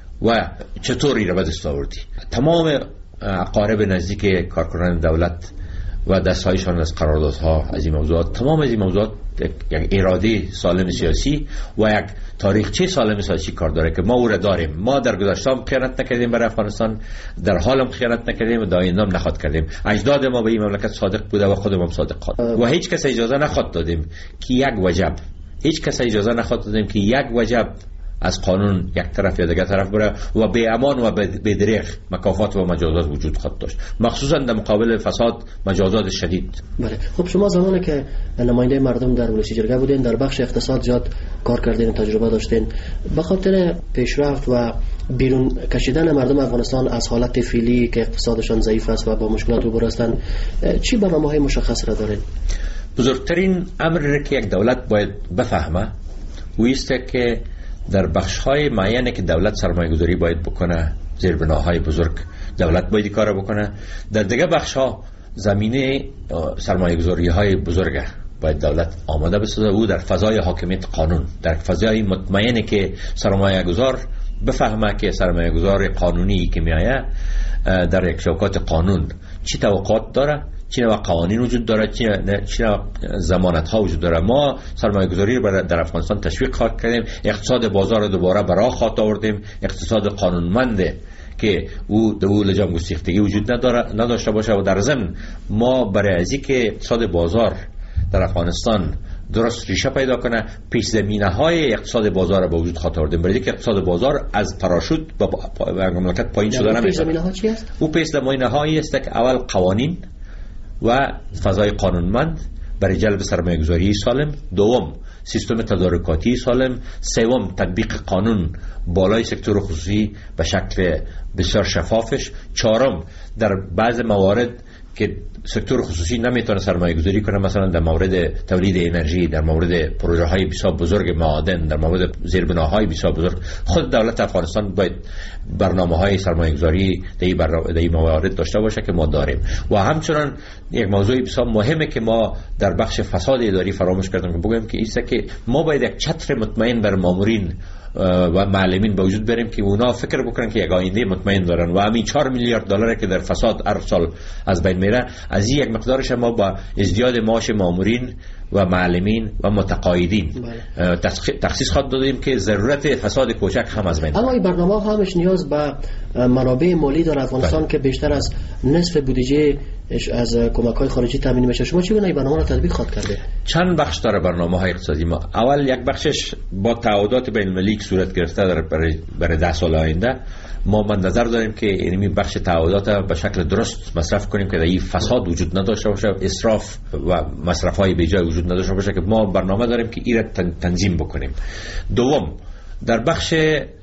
و چطوری را به دست آوردی. تمام اقارب نزدیک کارکنان دولت و دستهایشان از قراردادها، از این موضوعات، تمام از این موضوعات یک اراده سالم سیاسی و یک تاریخچه سالم سیاسی کار داره که ما او را داریم. ما در گذشته هم خیانت نکردیم برای افغانستان، در حال هم خیانت نکردیم و در آینده هم نخواد کردیم. اجداد ما به این مملکت صادق بوده و خودمون هم صادق خواهد و هیچ کس اجازه نخواد دادیم که یک وجب از قانون یک طرف یا دیگر طرف بره و به امان و به دریغ مکافات و مجازات وجود خواهد داشت، مخصوصا در مقابل فساد مجازات شدید. بله. خب شما زمانی که نماینده مردم در ولسی جرگه بودین، در بخش اقتصاد زیاد کار کردین، تجربه داشتین، به خاطر پیشرفت و بیرون کشیدن مردم افغانستان از حالت فعلی که اقتصادشان ضعیف است و با مشکلات روبرو هستند، چی برنامه‌های مشخص را دارین؟ بزرگترین امری که یک دولت باید بفهمه ویست که در بخش‌های معینی که دولت سرمایه‌گذاری باید بکنه، زیربناهای بزرگ دولت باید کار بکنه، در دیگه بخش‌ها زمینه سرمایه‌گذاری‌های بزرگه باید دولت آماده بسازه. او در فضای حاکمیت قانون، در فضای مطمئنی که سرمایه‌گذار بفهمه که سرمایه‌گذار قانونی که میآید در یک چوکات قانون چی توقعات داره، چی نوع قوانین وجود داره، چی نوع ضمانت ها وجود داره. ما سرمایه گذاری رو در افغانستان تشویق خواهد کردیم، اقتصاد بازار رو دوباره برای خواهد آوردیم، اقتصاد قانونمنده که او لجام گسیختگی وجود نداشته باشه. و در ضمن ما برای از اینکه اقتصاد بازار در افغانستان درست ریشه پیدا کنه، پیش زمینه های اقتصاد بازار رو به وجود خواهد آوردیم، برای اینکه اقتصاد بازار از پاراشوت با مملکت پایین شده نمیشه. پیش زمینه ها چی است؟ او پیش زمینه هایی است که اول قوانین و فضای قانونمند برای جلب سرمایه‌گذاری سالم، دوم سیستم تدارکاتی سالم، سوم تطبیق قانون بالای سکتور خصوصی به شکل بسیار شفافش، چهارم در بعض موارد که سکتور خصوصی نمیتونه سرمایه گذاری کنه، مثلا در مورد تولید انرژی، در مورد پروژه های بسیار بزرگ معادن، در مورد زیربناهای بسیار بزرگ، خود دولت افغانستان باید برنامه های سرمایه گذاری در این موارد داشته باشه که ما داریم. و همچنان یک موضوع بسیار مهمه که ما در بخش فساد اداری فراموش کردیم که بگویم که ایسته که ما باید یک چتر مطمئن بر مامورین و معلمین به وجود بریم که اونا فکر بکنن که یک آینده مطمئن دارن و همین 4 میلیارد دلار که در فساد هر سال از بین میره، از این یک مقدارش ما با ازدیاد معاش مامورین و معلمین و متقاعدین تخصیص خواهد دادیم که ضرورت فساد کوچک هم از بین. اما این برنامه همش نیاز به منابع مالی در افغانستان که بیشتر از نصف بودجه از کمک‌های خارجی تامین میشه. شما چگونه این برنامه رو تطبیق خواهد کرده؟ چند بخش داره برنامه‌های اقتصادی ما. اول یک بخشش با تعهدات بین‌المللی صورت گرفته برای 10 سال آینده. ما من نظر داریم که این بخش تعهدات به شکل درست مصرف کنیم که در این فساد وجود نداشته باشه، اسراف و مصرف‌های بیجای وجود نداشته باشه، که ما برنامه داریم که این را تنظیم بکنیم. دوم در بخش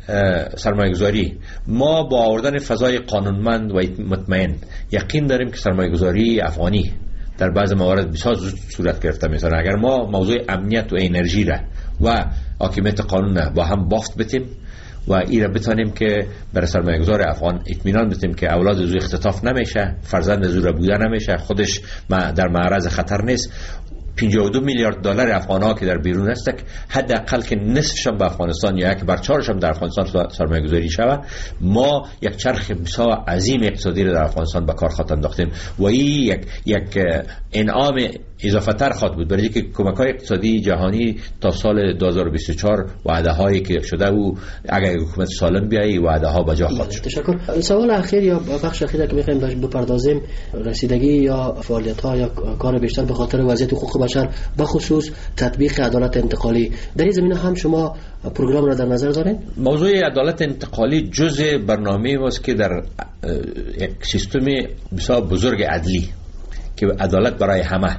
سرمایه‌گذاری ما با آوردن فضای قانونمند و مطمئن یقین داریم که سرمایه‌گذاری افغانی در بعض موارد بسیار زود صورت گرفته می‌تونه. اگر ما موضوع امنیت و انرژی را و حاکمیت قانون با هم بافت بتیم و این را بتانیم که برای سرمایه‌گذار افغان اطمینان بدیم که اولاد زو اختطاف نمیشه، فرزند زو را بوده نمیشه، خودش در معرض خطر نیست. 52 میلیارد دلار افغان‌ها که در بیرون هستند، حداقل که نصفشون به افغانستان یا 1/4 در افغانستان سرمایه‌گذاری شود، ما یک چرخ بسیار عظیم اقتصادی را در افغانستان به کار خواهد انداختیم و این یک انعام اضافه تر خواهد بود، برای اینکه کمک‌های اقتصادی جهانی تا سال 2024 وعده‌هایی که شده او اگر حکومت سالم بیایی وعده‌ها به جا خواهد شد. تشکر. سوال اخیر یا بخش اخیری که می‌خوایم بپردازیم، رسیدگی یا فعالیت‌ها یا کار بیشتر به خاطر وضعیت حقوق بشر به خصوص تطبیق عدالت انتقالی، در این زمینه هم شما پروگرام را در نظر دارین؟ موضوع عدالت انتقالی جزء برنامه واست که در یک سیستم بسیار بزرگ عدلی که عدالت برای همه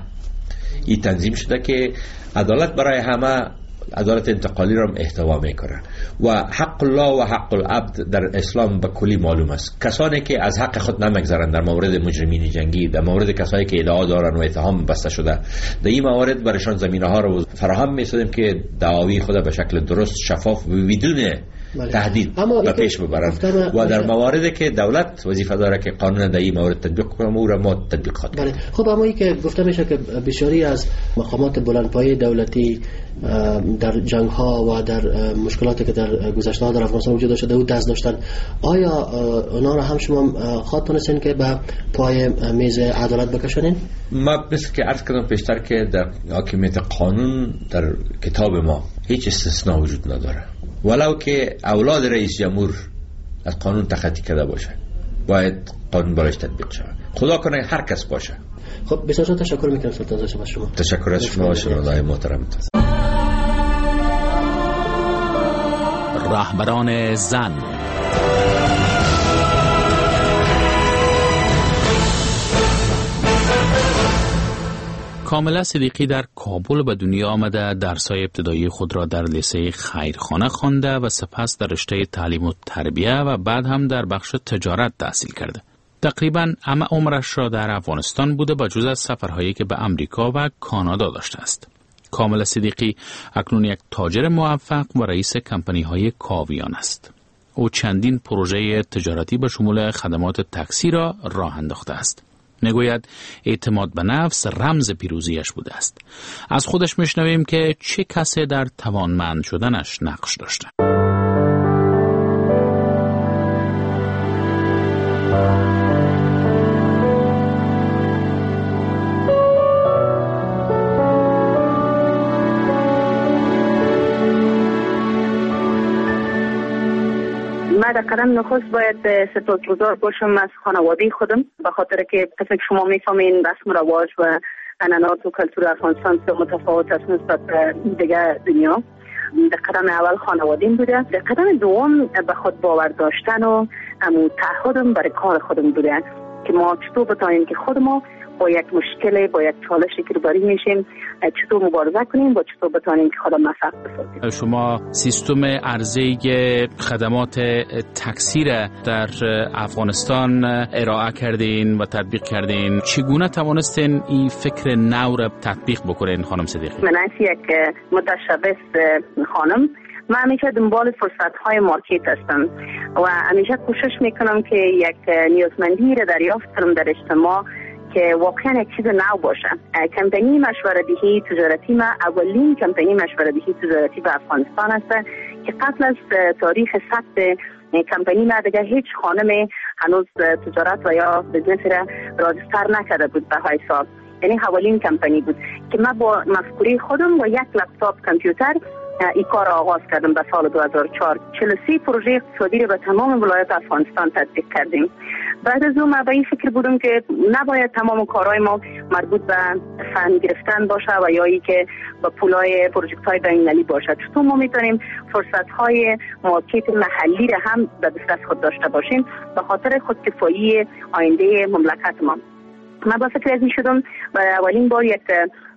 این تنظیم شده که عدالت برای همه عدالت انتقالی را احتوا میکنه و حق الله و حق العبد در اسلام به کلی معلوم است. کسانی که از حق خود نمیگذرند در مورد مجرمین جنگی، در مورد کسانی که ادعا دارند و اتهام بسته شده، در این موارد برایشان زمینه ها را فراهم می‌سازیم که دعاوی خود به شکل درست، شفاف و بدون تهدید به پیش ببرند و در مواردی که دولت وظیفه داره که قانون در این مورد تطبیق کنه او را ما تطبیق خواهیم کرد. خب اما این که گفته میشه که بسیاری از مقامات بلندپایه دولتی در جنگ ها و در مشکلاتی که در گذشته ها در افغانستان وجود داشته او دست داشتن، آیا اونا را هم شما خواهد تونستین که به پای میز عدالت بکشونین؟ ما مثل که عرض کردم پیشتر که در حاکمیت قانون در کتاب ما هیچ استثناء وجود نداره، ولو که اولاد رئیس جمهور از قانون تخطی کرده باشه باید قانون برایش تطبیق شود. خدا کنه هر کس باشه. خب بسیار تشکر میکنم سلطان زاده از شما. تشکر از شما شنوندگان محترم. رهبران زن. کاملا صدیقی در کابل به دنیا آمده، درس‌های ابتدایی خود را در لیسه خیرخانه خوانده و سپس در رشته تعلیم و تربیه و بعد هم در بخش تجارت تحصیل کرده. تقریباً همه عمرش را در افغانستان بوده با جز از سفرهایی که به امریکا و کانادا داشته است. کاملا صدیقی اکنون یک تاجر موفق و رئیس کمپانی‌های کاویان است. او چندین پروژه تجارتی به شمول خدمات تاکسی را راه انداخته است. میگوید اعتماد به نفس رمز پیروزیش بوده است. از خودش میشنویم که چه کسی در توانمند شدنش نقش داشته. من در قدم نخست باید سپاسگزار باشم از خانواده خودم، به خاطر که مثل که شما میفهمین رسم و رواج و عنعنات و کلتور افغانستان متفاوت است نسبت به دیگر دنیا. در قدم اول خانواده‌ام بوده، در قدم دوم به خود باور داشتن و تعهدم برای کار خودم بوده که ما چطور بتانیم که خودمون با یک مشکل، با یک چالشی که روبرو میشیم چطور مبارزه کنیم و چطور بتانیم که خودمون موفق بسازیم. شما سیستم عرضه خدمات تاکسی را در افغانستان ارائه کردین و تطبیق کردین. چگونه توانستین این فکر نو را تطبیق بکنین خانم صدیقی؟ من یک متشبث خانم، من همیشه دنبال فرصت‌های مارکت هستم و همیشه کوشش میکنم که یک نیازمندی را دریافت کنم در اجتماع که واقعا یک چیز نو باشه. کمپانی مشوره‌دهی تجارتی ما اولین کمپانی مشوره‌دهی تجارتی به افغانستان است که قبل از تاریخ ثبت کمپانی ما دیگه هیچ خانم هنوز تجارت و یا بزنس را راجستر نکرده بود به های سال. یعنی اولین کمپانی بود که من با مفکوره خودم و یک لپتاپ کامپیوتر این کار آغاز کردم به سال 2004. 43 پروژه اقتصادی رو به تمام ولایات افغانستان تطبیق کردیم. بعد از اون من به این فکر بودم که نباید تمام کارهای ما مربوط به فن گرفتن باشه و یا ای که با پولای پروژکت های بین‌المللی باشه. چطور ما میتونیم فرصت های مارکت محلی رو هم به دست خود داشته باشیم به خاطر خودکفایی آینده مملکت ما. من با فکر از این شدم برای اولین بار یک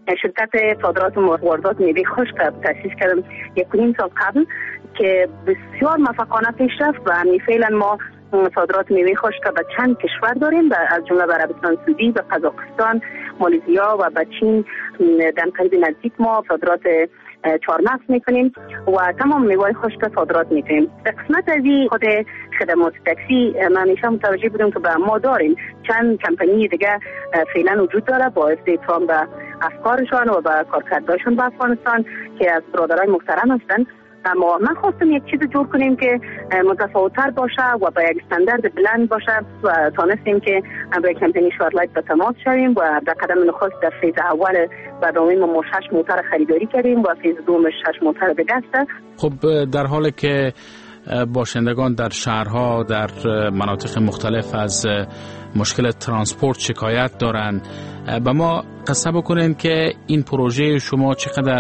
شرکت صادرات و واردات میوه خشک تأسیس کردم 1.5 سال قبل که بسیار موفقانه پیش رفت و همین فعلا ما صادرات میوه خشک به چند کشور داریم، از جمله به عربستان سعودی، به قزاقستان، مالزیا و به چین. در قریب نزدیک ما صادرات چهارمغز میکنیم و تمام میوه خشک صادرات میکنیم. در قسمت از خود خدمات تاکسی ما همیشه متوجه بودیم که ما داریم چند کمپانی دیگه فعلا وجود داره با احترام به افکارشان و به کارکردشان به افغانستان که از برادرای محترم هستند. اما من خواستم یک چیز جور کنیم که متفاوت‌تر باشه و با یک استاندارد بلند باشه و تانستیم که با کمپانی شارلایت به تماس شویم و در قدم نخست در فیز اول برنامه ما 6 موتور خریداری کردیم و فیز دوم 6 موتور دیگه است. خب در حالی که باشندگان در شهرها در مناطق مختلف از مشکل ترانسپورت شکایت دارن، به ما قصه بکنین که این پروژه شما چقدر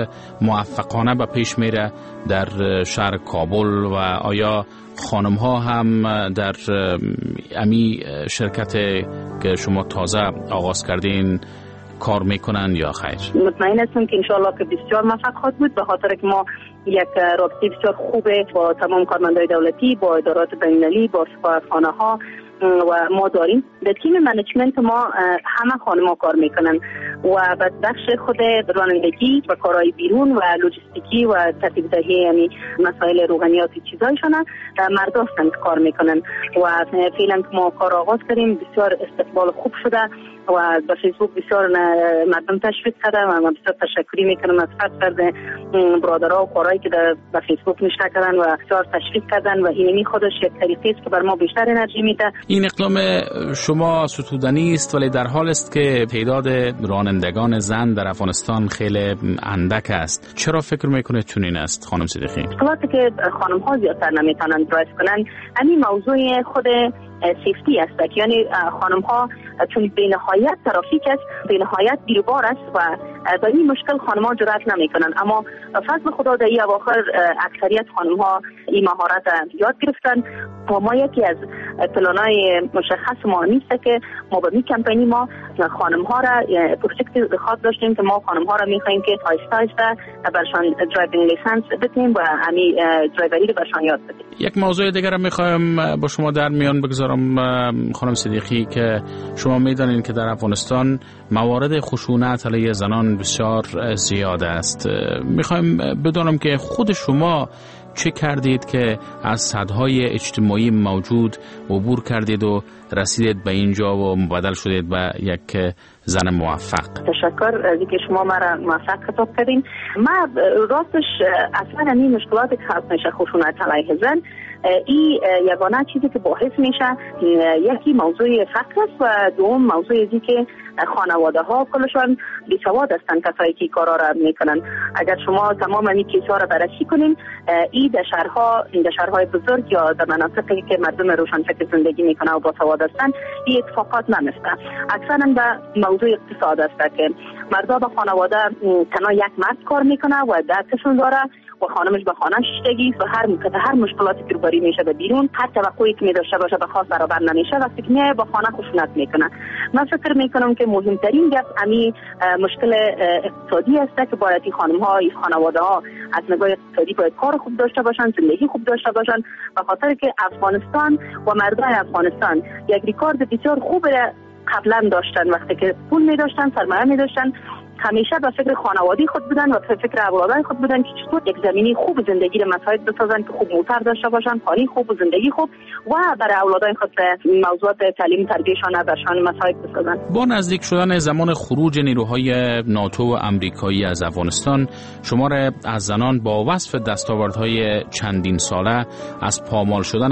موفقانه به پیش میره در شهر کابل و آیا خانم ها هم در امی شرکت که شما تازه آغاز کردین کار میکنن یا خیر؟ مطمئن هستم که انشاءالله که بسیار موفق خواهد بود، به خاطر که ما یک رابطه بسیار خوبه با تمام کارمندای دولتی، با ادارات بین‌المللی، با سفارتخانه ها و ما داریم. در تیم منیجمنت ما همه خانم‌ها کار میکنن و به بخش خود رانندگی و کارهای بیرون و لوجستیکی و ترتیب دهی یعنی مسائل روغنیاتی چیزایشان مرد هستند کار میکنن و فعلا که ما کار آغاز کردیم بسیار استقبال خوب شده و به فیسبوک بسیار مردم تشویق کرده و من بسیار تشکری میکنم از فرد برادرها و کارهایی که در فیسبوک نشته کردن و بسیار تشویق کردن و اینمی خودش یک طریقی است که بر ما بیشتر انرژی میده. این اقدام شما ستودنی است ولی در حال است که تعداد رانندگان زن در افغانستان خیلی اندک است. چرا فکر میکنید چنین است خانم صدیقی؟ وقتی که خانم ها زیادتر نمیتونن درایو کنن، همین موضوع خود سیفتی است، یعنی خانم ها چون به نهایت ترافیک است، به نهایت بیروبار است و با این مشکل خانم ها جرأت نمیکنن. اما فضل خدا در این اواخر اکثریت خانم ها این مهارت یاد گرفتن و ما یکی از پلانای مشخص ما نیست که ما با این کمپانی ما خانم ها را پروژکت خاص داشتیم که ما خانم ها را میخوایم که آهسته آهسته برشان درایوینگ لیسانس بدیم و همین درایوری رو برشان یاد بدیم. یک موضوع دیگر را میخوایم با شما در میان بگذارم خانم صدیقی که شما میدانید که در افغانستان موارد خشونت علیه زنان بسیار زیاد است. میخوایم بدانم که خود شما چه کردید که از سدهای اجتماعی موجود عبور کردید و رسیدید به اینجا و مبادل شدید به یک زن موفق؟ تشکر از اینکه شما مرا موفق خطاب کردین. ما راستش اصلا این مشکلات که خلق میشه خشونت علیه زن این یگانه چیزی که باعث میشه یکی موضوع فقر است و دوم موضوع ازی که خانواده ها کلشان بیسواد هستند کسایی که کارا را میکنن. اگر شما تمام این کیسا را بررسی کنین، این در شهرهای بزرگ یا در مناطقی که مردم روشنفکر زندگی میکنن و باسواد هستند این اتفاقات نمیفته. اکثرا به موضوع اقتصاد است که مردا به خانواده تنها یک مرد کار میکنه و درکشون داره و خانمش به خانه شیشتگی و هر مشکلاتی که روبرو میشه به بیرون، هر توقعی که می‌داشته باشه به خاص برابر نمیشه وقتی که میاد با خانه خشونت میکنه. من فکر میکنم که مهمترین گپ همین مشکل اقتصادی است که باید این خانم‌ها این خانواده‌ها از نگاه اقتصادی باید کار خوب داشته باشن، زندگی خوب داشته باشن، به خاطر که افغانستان و مردای افغانستان یک ریکارد بسیار خوب قبلا داشتن. وقتی که پول می‌داشتن، سرمایه می‌داشتن، همیشه به فکر خانوادی خود بودن و به فکر اولادای خود بودن که چطور یک زمینی خوب زندگی رو مساعد بسازن که خوب موتر داشته باشن، کاری خوب و زندگی خوب و برای اولادای خود موضوعات تعلیم تربیتشان برشان مساعد بسازن. با نزدیک شدن زمان خروج نیروهای ناتو و آمریکایی از افغانستان، شمار از زنان با وصف دستاوردهای چندین ساله از پامال شدن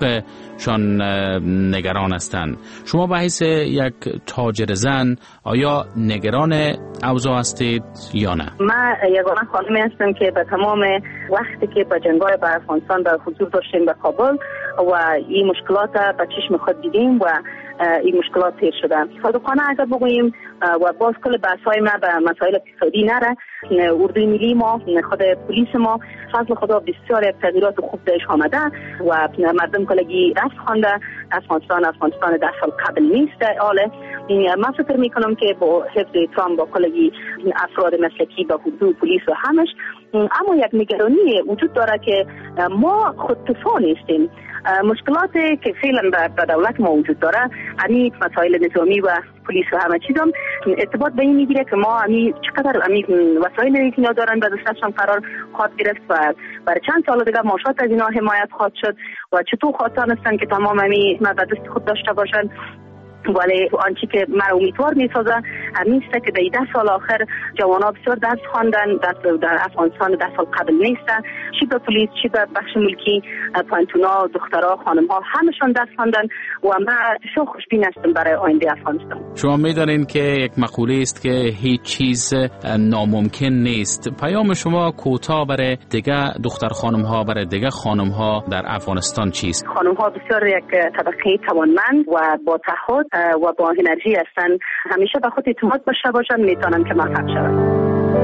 حقوقشان نگران هستند. شما به حیث یک تاجر زن آیا نگران اوضاع هستید یا نه؟ من یگانه خانمی هستم که به تمام وقتی که به جنگ‌های به افغانستان به حضور داشتیم به کابل و این مشکلات به چشم خود دیدیم و این مشکلات تیر شده. صادقانه اگر بگوییم و باز کل بحث‌های ما به مسائل اقتصادی نره، اردوی ملی ما، خود پلیس ما فضل خدا بسیار تغییرات خوب درش آمده و مردم کلگی رفت خوانده افغانستان در سال قبل نیست. حالا من فکر میکنم که با حفظ احترام با کلگی افراد مسلکی با حضور پلیس و همش، اما یک نگرانی وجود داره که ما خودکفا نیستیم. مشکلاتی که فعلا در دولت ما وجود داره، همین مسائل نظامی و پلیس و همه چیز هم ارتباط به این میگیره که ما چقدر وسایل اینا دارن به دستشان قرار خواهد گرفت و برای چند سال دیگه معاشات از اینا حمایت خواهد شد و چطور خواهد هستن که تمام همین به دست خود داشته باشن. ولی آنچه که من امیدوار میسازه همین است که در 10 سال آخر جوانان بسیار درس خواندن در افغانستان 10 سال قبل نیستن، چی به پلیس چی به بخش ملکی، پانتونا، دخترها، خانمها همشان درس خواندن و من بسیار خوشبین هستم برای آینده افغانستان. شما می‌دانید که یک مقوله است که هیچ چیز ناممکن نیست. پیام شما کوتاه برای دیگه دختر خانم‌ها، برای دیگه خانم‌ها در افغانستان چیست؟ خانم‌ها بسیار یک طبقه توانمند و با تعهد و با انرژی هستن، همیشه به خود اعتماد داشته باشن، میتونن که موفق شون.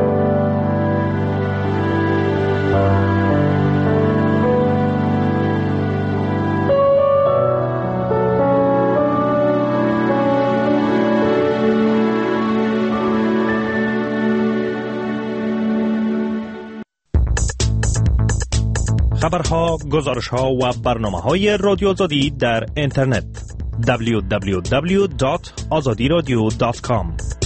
خبرها، گزارش‌ها و برنامه‌های رادیو آزادی در اینترنت www.azadiradio.com